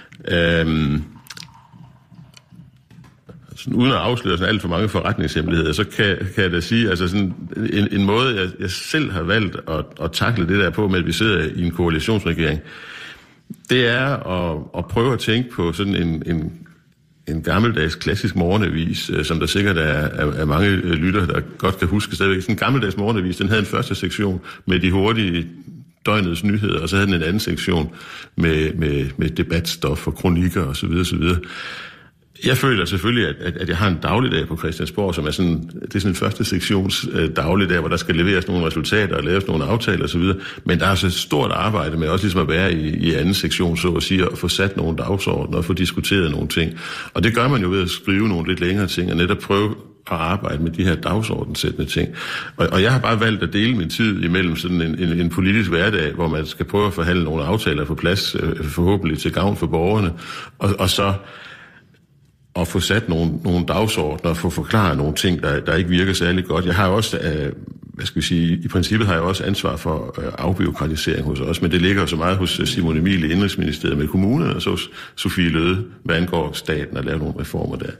Sådan, uden at afsløre sådan alt for mange forretningshemmeligheder, så kan jeg da sige, altså sådan en måde, jeg selv har valgt at takle det der på, med at vi sidder i en koalitionsregering, det er at prøve at tænke på sådan en gammeldags klassisk morgenavis, som der sikkert er mange lytter, der godt kan huske stadigvæk. Sådan en gammeldags morgenavis, den havde en første sektion med de hurtige døgnets nyheder, og så havde den en anden sektion med debatstof og kronikker osv. osv. Jeg føler selvfølgelig, at jeg har en dagligdag på Christiansborg, som er sådan, det er sådan en første sektions dagligdag, hvor der skal leveres nogle resultater og laves nogle aftaler osv. Men der er altså et stort arbejde med også ligesom at være i anden sektion, så at sige, at få sat nogle dagsordner og få diskuteret nogle ting. Og det gør man jo ved at skrive nogle lidt længere ting, og netop prøve at arbejde med de her dagsordenssættende ting. Og jeg har bare valgt at dele min tid imellem sådan en politisk hverdag, hvor man skal prøve at forhandle nogle aftaler på plads, forhåbentlig til gavn for borgerne, og så at få sat nogle dagsordner og få forklaret nogle ting, der ikke virker særlig godt. Jeg har også, i princippet har jeg også ansvar for afbureaukratisering hos os, men det ligger så meget hos Simon Emil i Indenrigsministeriet med kommunerne, og så hos Sofie Løde, hvad angår staten, at lave nogle reformer der.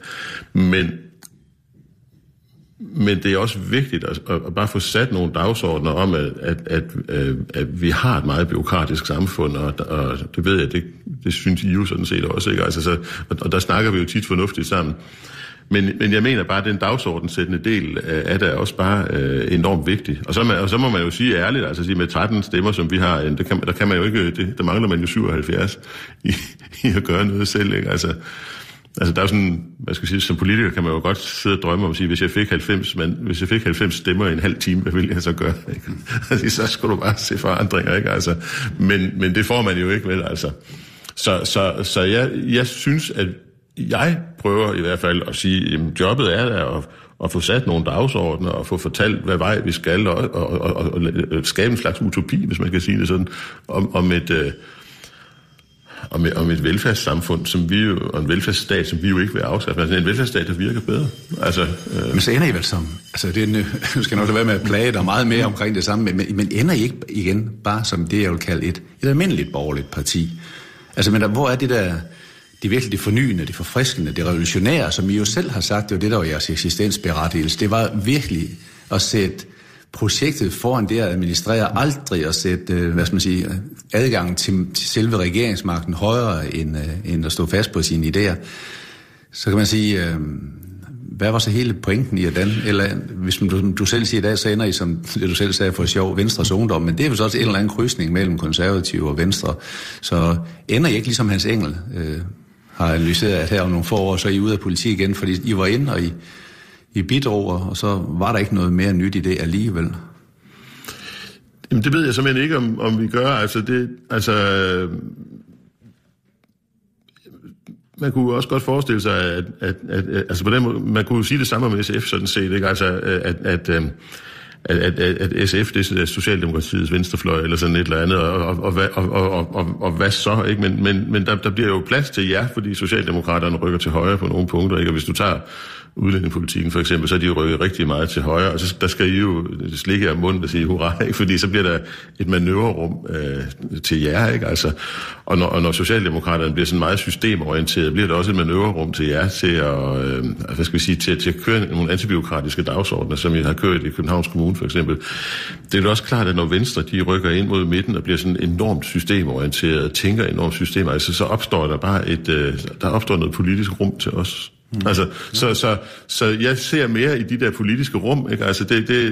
Men det er også vigtigt at bare få sat nogle dagsordner om, at vi har et meget bureaukratisk samfund, og det ved jeg, det synes I jo sådan set også, ikke? Altså, og der snakker vi jo tit fornuftigt sammen. Men jeg mener bare, at den dagsordenssættende del af det er også bare enormt vigtig. Og så må man jo sige ærligt, altså sige med 13 stemmer, som vi har, der kan man jo ikke, der mangler man jo 77 i at gøre noget selv, ikke? Altså, der er jo sådan, som politiker kan man jo godt sidde og drømme om at sige, hvis jeg fik 90 stemmer i en halv time, hvad ville jeg så gøre? Ikke? Altså, så skulle du bare se forandringer, ikke? Altså, men det får man jo ikke, vel? Altså. Så jeg synes, at jeg prøver i hvert fald at sige, at jobbet er der at få sat nogle dagsordner og få fortalt, hvad vej vi skal, og skabe en slags utopi, hvis man kan sige det sådan, om et velfærdssamfund, som vi jo, og en velfærdsstat, som vi jo ikke vil afskaffe. Altså en velfærdsstat, der virker bedre. Altså, Men så ender I vel som, altså nu skal nok være med at plage dig meget mere omkring det samme, men ender I ikke igen bare som det, jeg vil kalde et almindeligt borgerligt parti? Altså, men hvor er det der, det virkelig det fornyende, det forfriskende, det revolutionære, som I jo selv har sagt, det var det, der var jeres eksistensberettigelse. Det var virkelig at sætte projektet foran det at administrere, aldrig at sætte, adgangen til selve regeringsmagten højere end at stå fast på sine idéer. Så kan man sige, hvad var så hele pointen i den? Eller hvis du selv siger i dag, så ender I, som det du selv sagde, for sjov, Venstres ungdom, men det er jo så også en eller anden krydsning mellem konservative og Venstre. Så ender I ikke ligesom Hans Engel har analyseret, at her om nogle få år, så er I ude af politik igen, fordi I var inde, og I bidrog, og så var der ikke noget mere nyt i det alligevel. Jamen, det ved jeg simpelthen ikke, om vi gør. Man kunne også godt forestille sig, at på den måde, man kunne sige det samme om SF sådan set, ikke? Altså, at SF, det er Socialdemokratiets venstrefløj, eller sådan et eller andet, og hvad så, ikke? Men der bliver jo plads til jer, fordi Socialdemokraterne rykker til højre på nogle punkter, ikke? Og hvis du tager udlændingepolitikken for eksempel, så er de jo rykket rigtig meget til højre, og så der skal I jo slikke jer munden og sige hurra, ikke? Fordi så bliver der et manøvrerum til jer, ikke? Altså, og når Socialdemokraterne bliver sådan meget systemorienteret, bliver der også et manøvrerum til jer til at, til at køre nogle antibureaukratiske dagsordner, som I har kørt i Københavns Kommune for eksempel. Det er jo også klart, at når Venstre de rykker ind mod midten og bliver sådan enormt systemorienteret, tænker enormt system, altså så opstår der bare der opstår noget politisk rum til os. Altså, så jeg ser mere i de der politiske rum, ikke? Altså,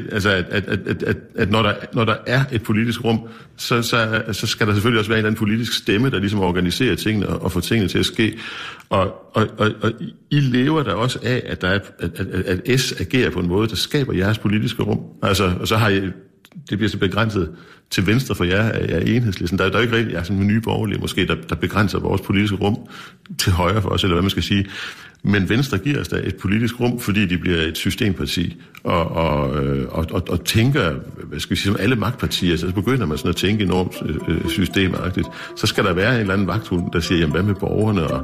at når der er et politisk rum, så skal der selvfølgelig også være en eller anden politisk stemme, der ligesom organiserer tingene og får tingene til at ske. Og I lever der også af, at der er, at S agerer på en måde, der skaber jeres politiske rum. Altså, og så har I, det bliver så begrænset til venstre for jer af Enhedslisten. Der er ikke rigtig, jeg er sådan en nye borgerlige måske, der begrænser vores politiske rum til højre for os, eller hvad man skal sige. Men Venstre giver os da et politisk rum, fordi de bliver et systemparti, og tænker, hvad skal vi sige, som alle magtpartier, så begynder man sådan at tænke enormt systemagtigt. Så skal der være en eller anden vagthund, der siger, jamen hvad med borgerne, og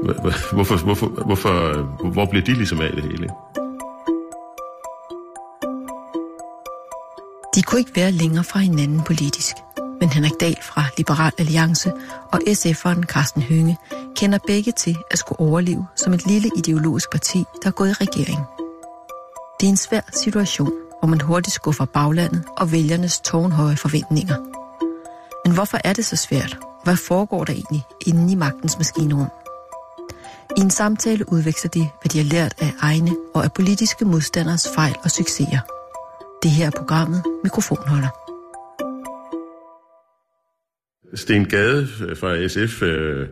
hvor bliver de ligesom af det hele? De kunne ikke være længere fra hinanden politisk, men Henrik Dahl fra Liberal Alliance og SF'eren Karsten Hønge kender begge til at skulle overleve som et lille ideologisk parti, der er gået i regering. Det er en svær situation, hvor man hurtigt skuffer baglandet og vælgernes tårnhøje forventninger. Men hvorfor er det så svært? Hvad foregår der egentlig inde i magtens maskinrum? I en samtale udveksler de, hvad de har lært af egne og af politiske modstanders fejl og succeser. Det her er programmet Mikrofonholder. Sten Gade fra SF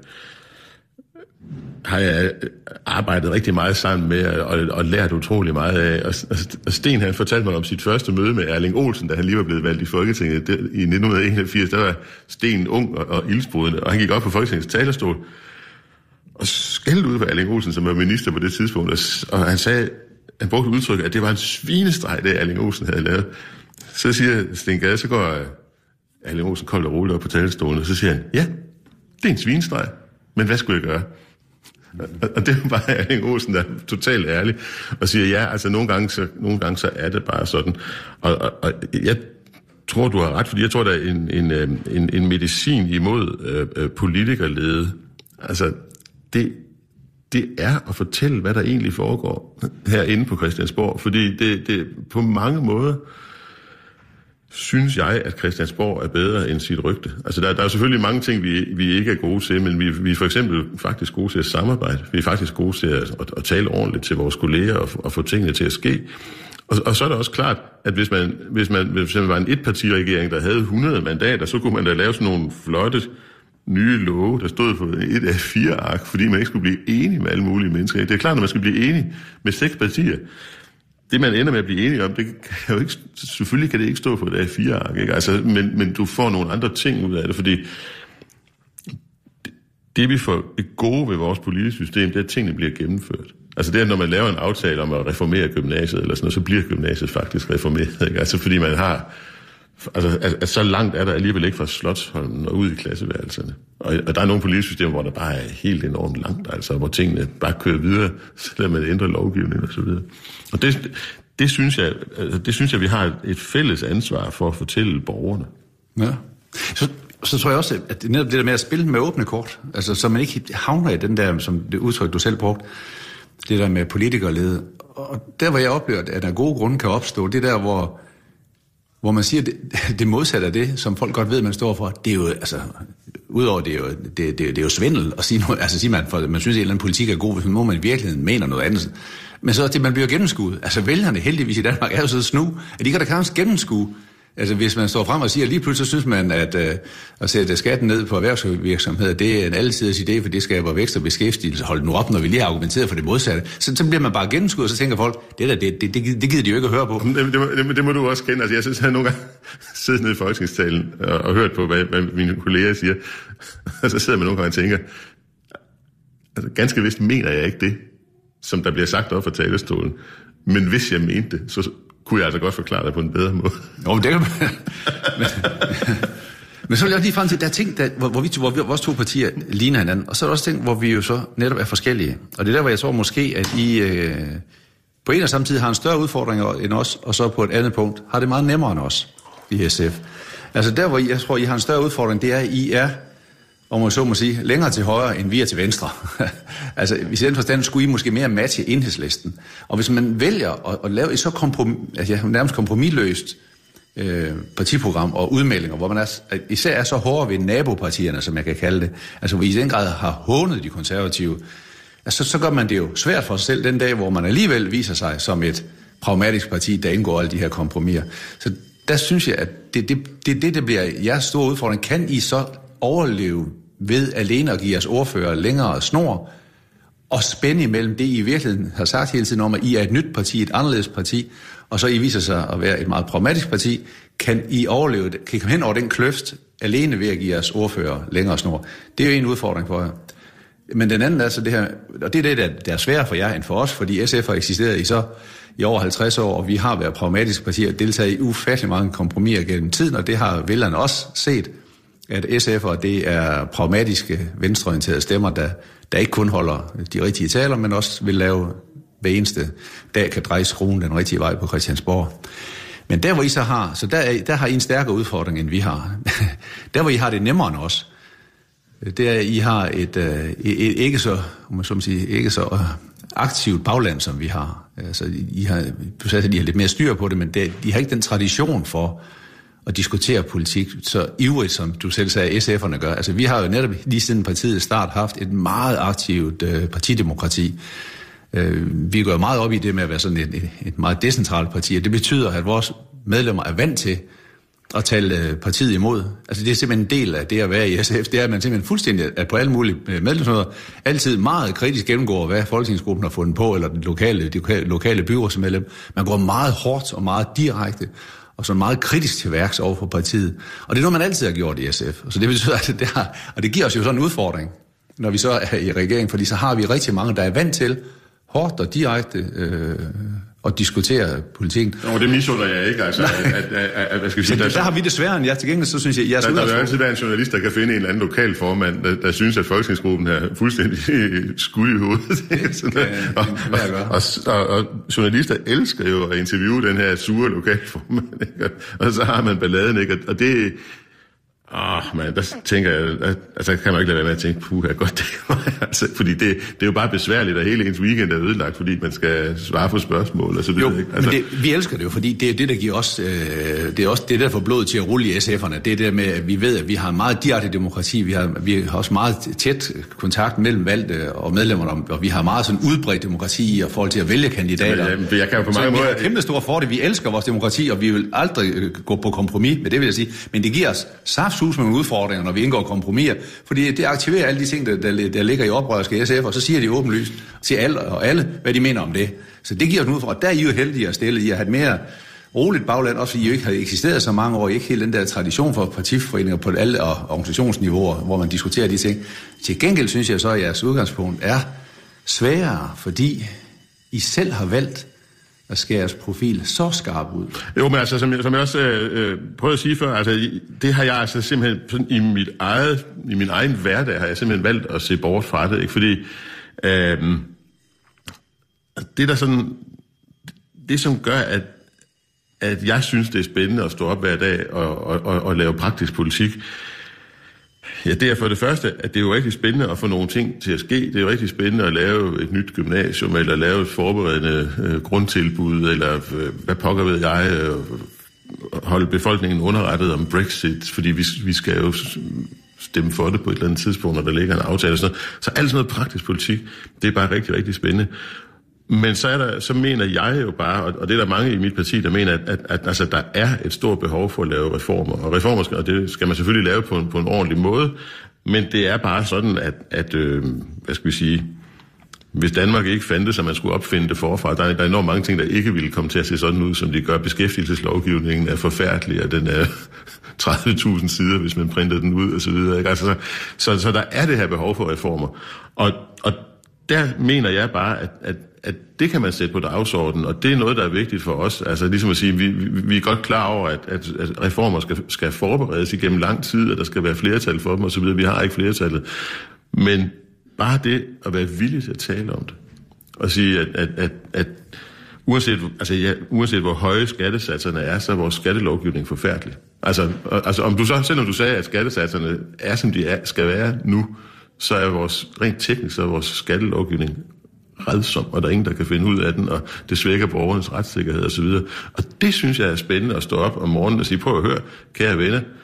har jeg arbejdet rigtig meget sammen med og lært utrolig meget af. Og Sten, han fortalte mig om sit første møde med Erling Olsen, da han lige var blevet valgt i Folketinget i 1981. Der var Sten ung og ildsprudende, og han gik op på Folketingets talerstol og skældte ud på Erling Olsen, som var minister på det tidspunkt. Og han sagde, han brugte udtryk, at det var en svinestreg, det Erling Olsen havde lavet. Så siger Sten Gade, så går Erling Olsen koldt og roligt op på talerstolen, og så siger han, ja, det er en svinestreg, men hvad skulle jeg gøre? Og det var bare Erling Olsen, der er totalt ærlig, og siger, ja, altså nogle gange så er det bare sådan. Og jeg tror, du har ret, fordi jeg tror, der er en medicin imod politikerlede. Altså, det er at fortælle, hvad der egentlig foregår herinde på Christiansborg, fordi det på mange måder synes jeg, at Christiansborg er bedre end sit rygte. Altså, der er selvfølgelig mange ting, vi ikke er gode til, men vi er for eksempel faktisk gode til at samarbejde. Vi er faktisk gode til at tale ordentligt til vores kolleger og få tingene til at ske. Og så er det også klart, at hvis man var en etpartiregering, der havde 100 mandater, så kunne man da lave sådan nogle flotte nye love, der stod på et af 4 ark, fordi man ikke skulle blive enig med alle mulige mennesker. Det er klart, når man skal blive enig med 6 partier, det man ender med at blive enige om, det kan jo ikke, selvfølgelig kan det ikke stå på et af 4 ark, ikke? Altså, men du får nogle andre ting ud af det, fordi det vi får det gode ved vores politiske system, det er, at tingene bliver gennemført. Altså det er, når man laver en aftale om at reformere gymnasiet, eller sådan noget, så bliver gymnasiet faktisk reformeret, ikke? Altså fordi man har, altså at så langt er der alligevel ikke fra Slotsholmen og ud i klasseværelserne. Og der er nogle politiske systemer, hvor der bare er helt enormt langt, altså hvor tingene bare kører videre, selvom man ændrer lovgivning og så videre. Og det synes jeg, vi har et fælles ansvar for at fortælle borgerne. Ja. Så tror jeg også, at netop det der med at spille med åbne kort, altså så man ikke havner i den der, som det udtryk, du selv brugte, det der med politikerlede. Og der, hvor jeg oplever, at der gode grunde kan opstå, det der, hvor man siger, det modsatte af det, som folk godt ved, man står for, det er jo, altså, udover det er jo svindel at sige noget, altså siger man, for man synes, at en eller anden politik er god, hvis man i virkeligheden mener noget andet. Men så det, man bliver gennemskuet. Altså vælgerne heldigvis i Danmark er jo så snu, at de kan da kanskje gennemskue. Altså hvis man står frem og siger, lige pludselig så synes man, at sætte skatten ned på erhvervsvirksomheder, det er en alletiders idé, for det skaber vækst og beskæftigelse. Hold nu op, når vi lige har argumenteret for det modsatte. Så bliver man bare gennemskuet, og så tænker folk, det gider de jo ikke at høre på. Det må du også kende. Altså jeg synes, at jeg nogle gange sidder nede i folketingssalen og hørt på, hvad mine kolleger siger. Og så sidder man nogle gange og tænker, altså ganske vist mener jeg ikke det, som der bliver sagt op fra talerstolen. Men hvis jeg mente det, så kunne jeg altså godt forklare det på en bedre måde. Jo, det kan man. Men så vil jeg også lige frem til, der er ting, hvor vores 2 partier ligner hinanden, og så er der også ting, hvor vi jo så netop er forskellige. Og det er der, hvor jeg tror måske, at I på en og samme tid har en større udfordring end os, og så på et andet punkt har det meget nemmere end os i SF. Altså der, hvor jeg tror, I har en større udfordring, det er, at I er, om man så må sige, længere til højre, end vi er til venstre. Altså, hvis i den forstand skulle I måske mere matche Enhedslisten. Og hvis man vælger at lave et så nærmest kompromisløst partiprogram og udmeldinger, hvor man især er så hårde ved nabopartierne, som jeg kan kalde det, altså hvor I i den grad har hånet de konservative, altså, så gør man det jo svært for sig selv den dag, hvor man alligevel viser sig som et pragmatisk parti, der indgår alle de her kompromiser. Så der synes jeg, at det bliver jeres store udfordring. Kan I så overleve ved alene at give jeres ordfører længere snor, og spænde imellem det, I i virkeligheden har sagt hele tiden om, at I er et nyt parti, et anderledes parti, og så I viser sig at være et meget pragmatisk parti? Kan I overleve det? Kan I komme hen over den kløft alene ved at give jeres ordfører længere snor? Det er jo en udfordring for jer. Men den anden er så det her, og det er det, der er sværere for jer end for os, fordi SF har eksisteret i over 50 år, og vi har været pragmatiske partier og deltaget i ufattelig mange kompromiser gennem tiden, og det har vælgerne også set, at SF'er, det er pragmatiske, venstreorienterede stemmer, der ikke kun holder de rigtige taler, men også vil lave hver eneste dag kan dreje skruen den rigtige vej på Christiansborg. Men der, hvor I så har, så der har I en stærkere udfordring, end vi har. Der, hvor I har det nemmere end os, det er, at I har et ikke så aktivt bagland, som vi har. Altså, du sagde, at I har lidt mere styr på det, men de har ikke den tradition for at diskutere politik så ivrigt, som du selv sagde, SF'erne gør. Altså, vi har jo netop lige siden partiets start haft et meget aktivt partidemokrati. Vi går jo meget op i det med at være sådan et meget decentralt parti, og det betyder, at vores medlemmer er vant til at tale partiet imod. Altså det er simpelthen en del af det at være i SF, det er, at man simpelthen fuldstændig, at på alle mulige medlemsmøder, altid meget kritisk gennemgår, hvad Folketingsgruppen har fundet på, eller det lokale byrådsmedlem. Man går meget hårdt og meget direkte, og så meget kritisk til værks over for partiet. Og det er noget, man altid har gjort i SF. Så det betyder, at det giver os jo sådan en udfordring, når vi så er i regering, fordi så har vi rigtig mange, der er vant til hårdt og direkte at diskutere politikken. Og det misunder jeg ikke, altså. Hvad skal vi sige, der har vi det sværere end jer. Til gengæld, så synes jeg der vil altid være en journalist, der kan finde en eller anden lokal formand, der synes, at Folketingsgruppen er fuldstændig skud i hovedet. Og journalister elsker jo at interviewe den her sure lokalformand, ikke? Og så har man balladen, ikke? Og det der tænker jeg, altså kan man ikke lade være med at tænke, godt det altså, fordi det er jo bare besværligt, at hele ens weekend er ødelagt, fordi man skal svare på spørgsmål og så videre. Jo, altså, men vi elsker det jo, fordi det er det, der giver os, det er også det, der får blodet til at rulle i SF'erne. Det er det med, at vi ved, at vi har meget direkte demokrati, vi har også meget tæt kontakt mellem valgte og medlemmerne, og vi har meget sådan udbredt demokrati i forhold til at vælge kandidater. Jeg kan jo på mange måder... vi har kæmpe store fordel. Vi elsker vores demokrati, og vi vil aldrig gå på kompromis med det, vil jeg sige. Men det giver os saftsus med udfordringer, når vi indgår kompromiser, fordi det aktiverer alle de ting, der ligger i oprørske SF, og så siger de åbenlyst til alle, hvad de mener om det. Så det giver os en udfordring. Der er I jo heldige at stille. I har et mere roligt bagland, også fordi I jo ikke har eksisteret så mange år, ikke helt den der tradition for partiforeninger på alle organisationsniveauer, hvor man diskuterer de ting. Til gengæld synes jeg så, at jeres udgangspunkt er sværere, fordi I selv har valgt at skære jeres profil så skarp ud. Jo, men altså, som jeg også prøvede at sige før, altså, det har jeg altså simpelthen sådan i min egen hverdag har jeg simpelthen valgt at se bort fra det, ikke? Fordi det der sådan, det som gør, at jeg synes, det er spændende at stå op hver dag og lave praktisk politik, ja, det er for det første, at det er jo rigtig spændende at få nogle ting til at ske. Det er jo rigtig spændende at lave et nyt gymnasium, eller lave et forberedende grundtilbud, eller hvad pokker ved jeg, holde befolkningen underrettet om Brexit, fordi vi skal jo stemme for det på et eller andet tidspunkt, når der ligger en aftale og sådan noget. Så alt sådan noget praktisk politik, det er bare rigtig, rigtig spændende. Men så mener jeg jo bare, og det er der mange i mit parti, der mener, at altså, der er et stort behov for at lave reformer. Og reformer og det skal man selvfølgelig lave på en ordentlig måde, men det er bare sådan, at hvad skal vi sige, hvis Danmark ikke fandtes, så man skulle opfinde det forfra, der er enormt mange ting, der ikke ville komme til at se sådan ud, som de gør. Beskæftigelseslovgivningen er forfærdelig, og den er 30.000 sider, hvis man printer den ud, og så videre. Ikke? Altså, så der er det her behov for reformer. Og der mener jeg bare, at det kan man sætte på dagsordenen, og det er noget, der er vigtigt for os. Altså ligesom at sige, vi er godt klar over, at reformer skal forberedes igennem lang tid, og der skal være flertal for dem osv. Vi har ikke flertallet. Men bare det at være villig til at tale om det, og sige, at uanset hvor høje skattesatserne er, så er vores skattelovgivning forfærdelig. Altså om du så, selvom du sagde, at skattesatserne er, som de skal være nu, så er rent teknisk, så er vores skattelovgivning rædsom, og der er ingen, der kan finde ud af den, og det svækker borgernes retssikkerhed osv. Og det synes jeg er spændende at stå op om morgenen og sige, prøv at høre, kære venner,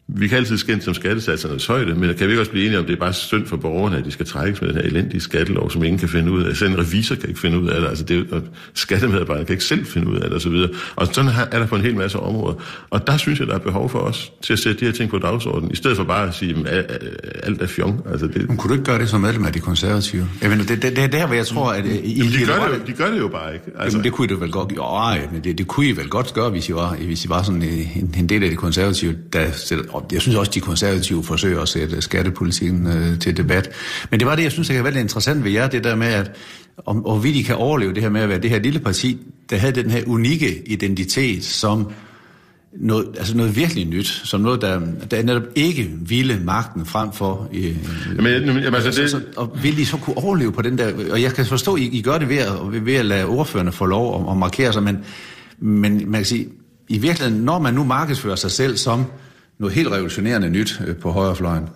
vi kan altid skændes om skattesatsernes højde, men kan vi ikke også blive enige om, det er bare synd for borgerne, at de skal trækkes med den her elendige skattelov, som ingen kan finde ud af. Selv en revisor kan ikke finde ud af det, altså det er, skattemedarbejderne kan ikke selv finde ud af det, og så videre. Og sådan er der på en hel masse områder. Og der synes jeg, der er behov for os til at sætte de her ting på dagsordenen, i stedet for bare at sige, at alt er fjong. Altså det... Men kunne du ikke gøre det som medlem af de konservative? Jeg mener, det er der, hvor jeg tror, at... de gør det jo bare ikke. Altså... Jamen, det kunne I da vel godt... men det kunne I vel godt gøre, hvis I var sådan en del af de konservative, der sætter... Jeg synes også, de konservative forsøger at sætte skattepolitikken til debat. Men det var det, jeg synes, det kan være lidt interessant ved jer, det der med, at om vi kan overleve det her med at være det her lille parti, der havde den her unikke identitet som noget virkelig nyt, som noget, der netop ikke ville magten frem for... og vil I så kunne overleve på den der... Og jeg kan forstå, at I gør det ved at lade ordførerne få lov at markere sig, men man kan sige, i virkeligheden, når man nu markedsfører sig selv som noget helt revolutionerende nyt på højrefløjen,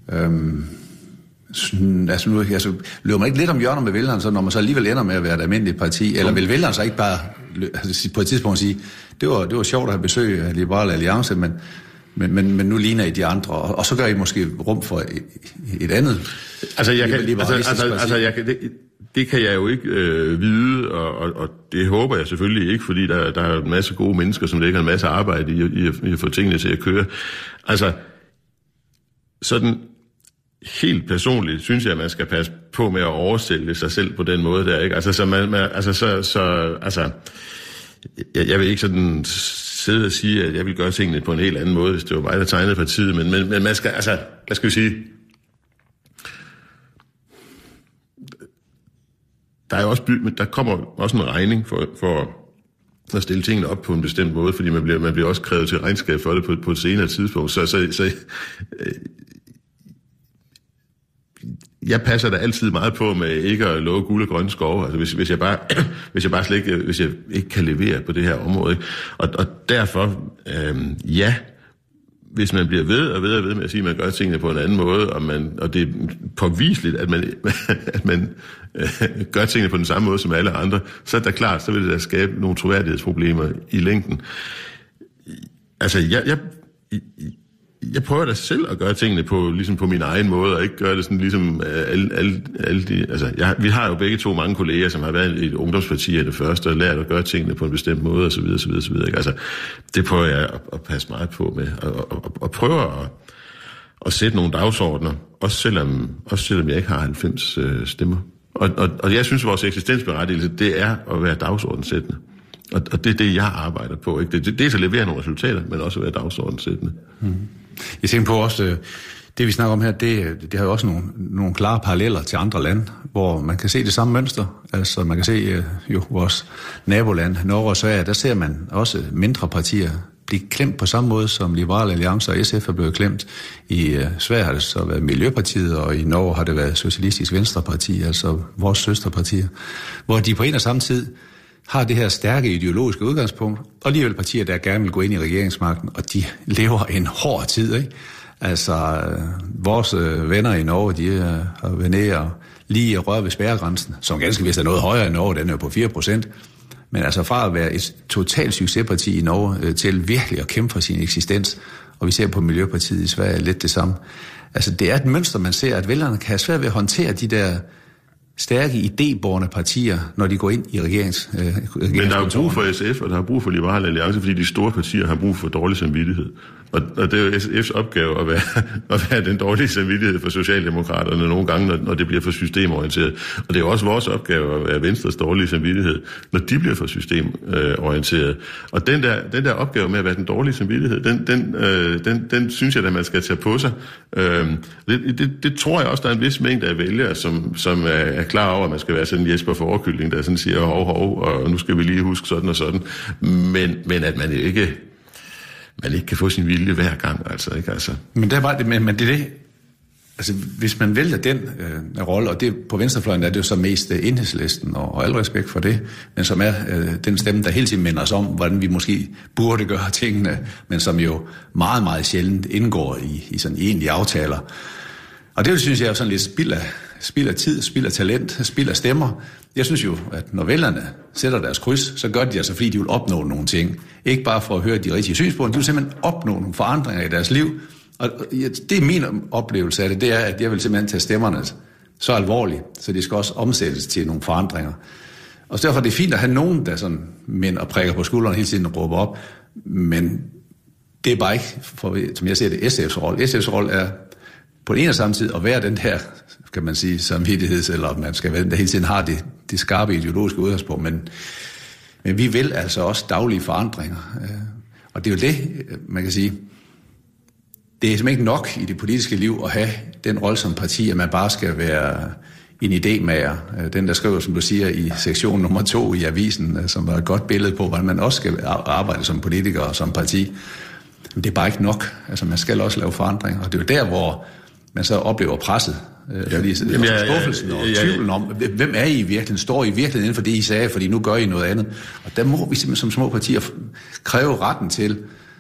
løber man ikke lidt om hjørner med vælgerne, så når man så alligevel ender med at være et almindeligt parti, eller vil vælgerne så ikke bare på et tidspunkt sige, det var sjovt at have besøg af Liberal Alliance, men nu ligner I de andre, og så gør I måske rum for et andet. Det kan jeg jo ikke vide, og det håber jeg selvfølgelig ikke, fordi der er en masse gode mennesker, som lægger en masse arbejde i at få tingene til at køre. Altså, sådan helt personligt synes jeg, at man skal passe på med at oversælge sig selv på den måde der, ikke? Altså, jeg vil ikke sådan sidde og sige, at jeg vil gøre tingene på en helt anden måde, hvis det var mig, der tegnede partiet, men man skal, altså, hvad skal vi sige... Der kommer også en regning for at stille tingene op på en bestemt måde, fordi man bliver også krævet til regnskab for det på et senere tidspunkt. Så jeg passer da altid meget på med ikke at love guld og grønne skove. Altså hvis jeg ikke kan levere på det her område. Og derfor, hvis man bliver ved med at sige, at man gør tingene på en anden måde, og det er påviseligt, at man gør tingene på den samme måde som alle andre, så er det klart, så vil det da skabe nogle troværdighedsproblemer i længden. Altså, jeg prøver da selv at gøre tingene på min egen måde, og ikke gøre det sådan ligesom alle de... Altså, vi har jo begge to mange kolleger, som har været i et ungdomsparti af det første, og lært at gøre tingene på en bestemt måde, osv. Ikke? Altså, det prøver jeg at passe meget på med, og prøver at sætte nogle dagsordner, også selvom jeg ikke har 90 stemmer. Og jeg synes, at vores eksistensberettigelse, det er at være dagsordensættende. Og det er det, jeg arbejder på. Ikke? Det er at levere nogle resultater, men også at være dagsordensættende. Mm. Jeg tænker på også, det vi snakker om her, det har jo også nogle klare paralleller til andre lande, hvor man kan se det samme mønster. Altså man kan se vores naboland, Norge og Sverige, der ser man også mindre partier blive klemt på samme måde, som Liberal Alliance og SF er blevet klemt. I Sverige har det så været Miljøpartiet, og i Norge har det været Socialistisk Venstreparti, altså vores søsterpartier, hvor de på en og samme tid har det her stærke ideologiske udgangspunkt, og alligevel partier, der gerne vil gå ind i regeringsmagten, og de lever en hård tid, ikke? Altså, vores venner i Norge, de har været nede og lige røre ved spærregrænsen, som ganske vist er noget højere i Norge, den er på 4%, men altså fra at være et totalt succesparti i Norge, til virkelig at kæmpe for sin eksistens, og vi ser på Miljøpartiet i Sverige lidt det samme. Altså, det er et mønster, man ser, at vælgerne kan have svært ved at håndtere de der stærke idébårne partier, når de går ind i regerings. Men der er brug for SF, og der er brug for Liberal Alliance, fordi de store partier har brug for dårlig samvittighed. Og det er jo SF's opgave at være den dårlige samvittighed for Socialdemokraterne nogle gange, når det bliver for systemorienteret. Og det er jo også vores opgave at være Venstres dårlige samvittighed, når de bliver for systemorienteret. Og den der opgave med at være den dårlige samvittighed, den synes jeg, at man skal tage på sig. Det tror jeg også, der er en vis mængde af vælgere, som er klar over, at man skal være sådan en Jesper for overkylling, der sådan siger hov, og nu skal vi lige huske sådan og sådan. Men at man ikke kan få sin vilje hver gang, altså, ikke? Altså. Men det er bare det, men det er det. Altså, hvis man vælger den rolle, og det på venstrefløjen er det jo så mest Enhedslisten, og al respekt for det, men som er den stemme, der hele tiden minder os om, hvordan vi måske burde gøre tingene, men som jo meget, meget sjældent indgår i sådan egentlige aftaler. Og det synes jeg er sådan lidt spild af tid, spild af talent, spild af stemmer. Jeg synes jo, at når vælgerne sætter deres kryds, så gør de altså, fordi de vil opnå nogle ting. Ikke bare for at høre de rigtige synspunkter, de vil simpelthen opnå nogle forandringer i deres liv, Og det er min oplevelse af det, det er, at jeg vil simpelthen tage stemmerne så alvorligt, så det skal også omsættes til nogle forandringer. Og derfor er det fint at have nogen, der sådan mænd og prikker på skulderen hele tiden og råber op, men det er bare ikke, som jeg ser det, SF's rolle. SF's rolle er på den ene og samme tid at være den her, kan man sige, samvittigheds, eller man skal være den, der hele tiden har det skarpe ideologiske udgangspunkt, men vi vil altså også daglige forandringer. Og det er jo det, man kan sige, det er simpelthen ikke nok i det politiske liv at have den rolle som parti, at man bare skal være en idémager. Den, der skriver, som du siger, i sektion nummer 2 i avisen, som var et godt billede på, hvordan man også skal arbejde som politiker og som parti. Men det er bare ikke nok. Altså, man skal også lave forandringer, og det er jo der, hvor man så oplever presset. Fordi skuffelsen og tvivlen om, hvem er I virkelig? Står I virkelig inden for det, I sagde, fordi nu gør I noget andet? Og der må vi simpelthen som små partier kræve retten til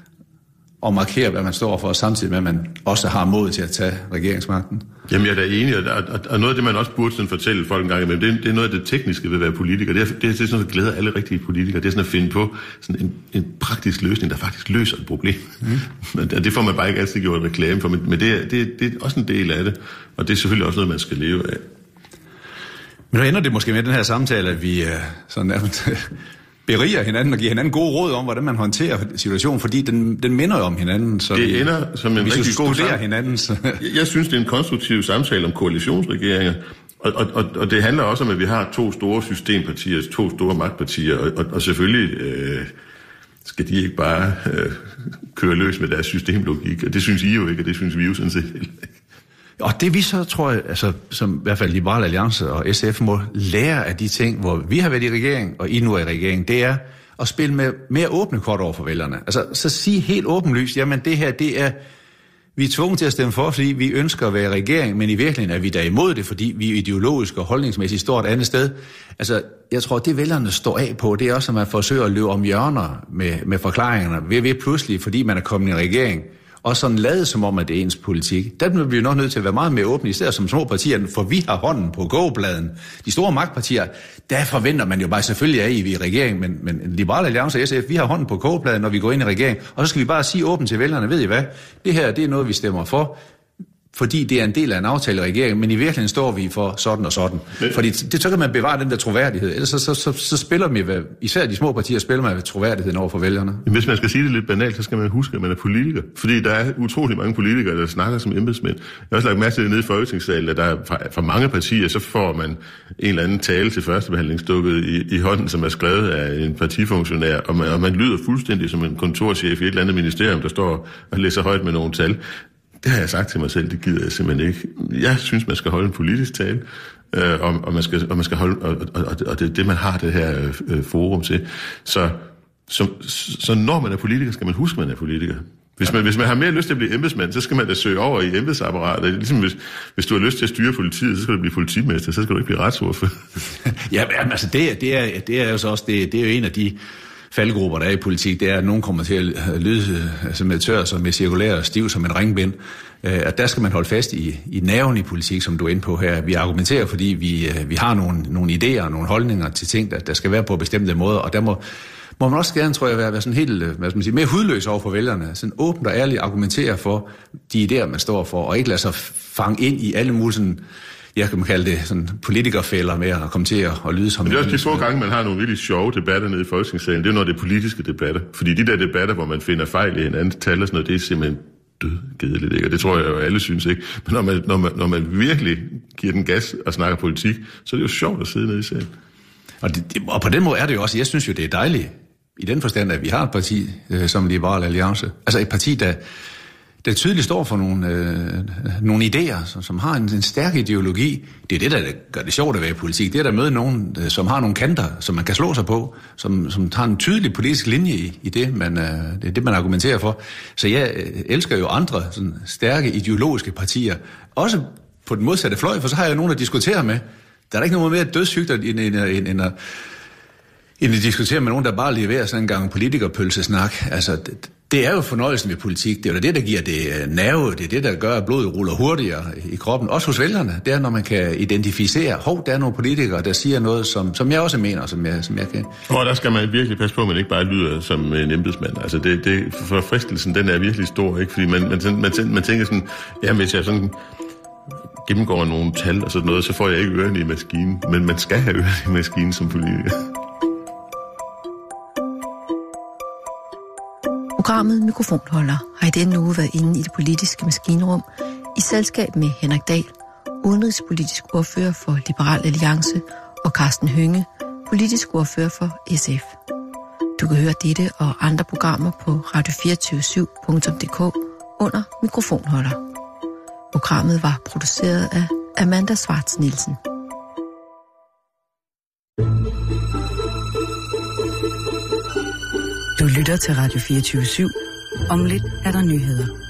at markere, hvad man står for, samtidig med, at man også har mod til at tage regeringsmagten. Jamen, jeg er da enig, og noget af det, man også burde sådan fortælle folk en gang imellem, det er noget af det tekniske ved at være politiker. Det er sådan, der glæder alle rigtige politikere. Det er sådan at finde på sådan en praktisk løsning, der faktisk løser et problem. Men det får man bare ikke altid gjort reklame for, men det er også en del af det, og det er selvfølgelig også noget, man skal leve af. Men nu ender det måske med den her samtale, at vi sådan nærmest beriger hinanden og giver hinanden gode råd om, hvordan man håndterer situationen, fordi den minder jo om hinanden. Så det ender som en rigtig god samtale. Hinandens. Jeg synes, det er en konstruktiv samtale om koalitionsregeringer, og det handler også om, at vi har 2 store systempartier, 2 store magtpartier, og selvfølgelig skal de ikke bare køre løs med deres systemlogik, og det synes I jo ikke, og det synes vi jo sådan set ikke. Og det vi så, tror jeg, altså, som i hvert fald Liberal Alliance og SF må lære af de ting, hvor vi har været i regering, og I nu er i regering, det er at spille med mere åbne kort over for vælgerne. Altså, så sige helt åbenlyst, jamen det her, det er, vi er tvunget til at stemme for, fordi vi ønsker at være i regering, men i virkeligheden er vi der imod det, fordi vi ideologisk og holdningsmæssigt står et andet sted. Altså, jeg tror, det vælgerne står af på, det er også, at man forsøger at løbe om hjørner med forklaringerne, ved pludselig, fordi man er kommet i en regering, og sådan lade som om, at det er ens politik. Der bliver vi nok nødt til at være meget mere åbne, især som små partier, for vi har hånden på gåbladen. De store magtpartier, der forventer man jo bare selvfølgelig af, at vi er i regering, men Liberal Alliance og SF, vi har hånden på gåbladen, når vi går ind i regering, og så skal vi bare sige åbent til vælgerne, ved I hvad, det her, det er noget, vi stemmer for, fordi det er en del af en aftale i regeringen, men i virkeligheden står vi for sådan og sådan. Fordi det så kan man bevare den der troværdighed, ellers så spiller man, især de små partier, spiller man troværdigheden over for vælgerne. Hvis man skal sige det lidt banalt, så skal man huske, at man er politiker. Fordi der er utrolig mange politikere, der snakker som embedsmænd. Jeg har også lagt mærke til det nede i Folketingssalen, at der er fra mange partier, så får man en eller anden tale til førstebehandling stukket i hånden, som er skrevet af en partifunktionær, og man lyder fuldstændig som en kontorchef i et eller andet ministerium, der står og læser højt med nogle tal. Det har jeg sagt til mig selv, det gider jeg simpelthen ikke. Jeg synes, man skal holde en politisk tale, og man skal holde, og det er det, man har det her forum til. Så når man er politiker, skal man huske, man er politiker. Hvis man har mere lyst til at blive embedsmand, så skal man da søge over i embedsapparatet. Ligesom hvis du har lyst til at styre politiet, så skal du blive politimester, så skal du ikke blive retsordfører. Ja, men altså det er jo så også det er jo en af de faldgrupper, der er i politik, det er, at nogen kommer til at lyde som et tør, som er cirkulær og stiv som en ringbind. At der skal man holde fast i nerven i politik, som du er inde på her. Vi argumenterer, fordi vi har nogle idéer og nogle holdninger til ting, der skal være på bestemte måder, og der må man også gerne, tror jeg, være sådan helt, hvad skal man sige, mere hudløs over for vælgerne. Sådan åbent og ærligt argumentere for de idéer, man står for, og ikke lade sig fange ind i alle mulige sådan, jeg kan kalde det sådan politikerfælder med at komme til at lyde som... Men det er også de få gange, man har nogle virkelig sjove debatter nede i Folketingssalen. Det er når det er politiske debatter. Fordi de der debatter, hvor man finder fejl i hinanden, tal og sådan noget, det er simpelthen dødgedeligt, ikke? Og det tror jeg jo alle synes, ikke? Men når man virkelig giver den gas og snakker politik, så er det jo sjovt at sidde nede i salen. Og på den måde er det jo også, jeg synes jo, det er dejligt, i den forstand, at vi har et parti som Liberal Alliance. Altså et parti, der tydeligt står for nogle idéer, som har en stærk ideologi. Det er det, der gør det sjovt at være i politik. Det er at møde nogen, som har nogle kanter, som man kan slå sig på, som har en tydelig politisk linje i det, man argumenterer for. Så jeg elsker jo andre sådan stærke ideologiske partier. Også på den modsatte fløj, for så har jeg nogen at diskutere med. Der er ikke noget mere dødssygt end at diskutere med nogen, der bare leverer sådan en gang politikerpølsesnak. Altså, Det er jo fornøjelsen ved politik. Det er jo det, der giver det nerve. Det er det, der gør, at blodet ruller hurtigere i kroppen. Også hos vælgerne. Det er, når man kan identificere, der er nogle politikere, der siger noget, som jeg også mener, som jeg kan. Og der skal man virkelig passe på, at man ikke bare lyder som en embedsmand. Altså, for fristelsen, den er virkelig stor, ikke? Fordi man tænker sådan, ja, hvis jeg sådan gennemgår nogle tal og sådan noget, så får jeg ikke ørerne i maskinen. Men man skal have ørerne i maskinen som politiker. Programmet Mikrofonholder har i denne uge været inde i det politiske maskinrum i selskab med Henrik Dahl, udenrigspolitisk ordfører for Liberal Alliance, og Karsten Hønge, politisk ordfører for SF. Du kan høre dette og andre programmer på radio247.dk under Mikrofonholder. Programmet var produceret af Amanda Schwartz Nielsen. Du lytter til Radio 24/7. Om lidt er der nyheder.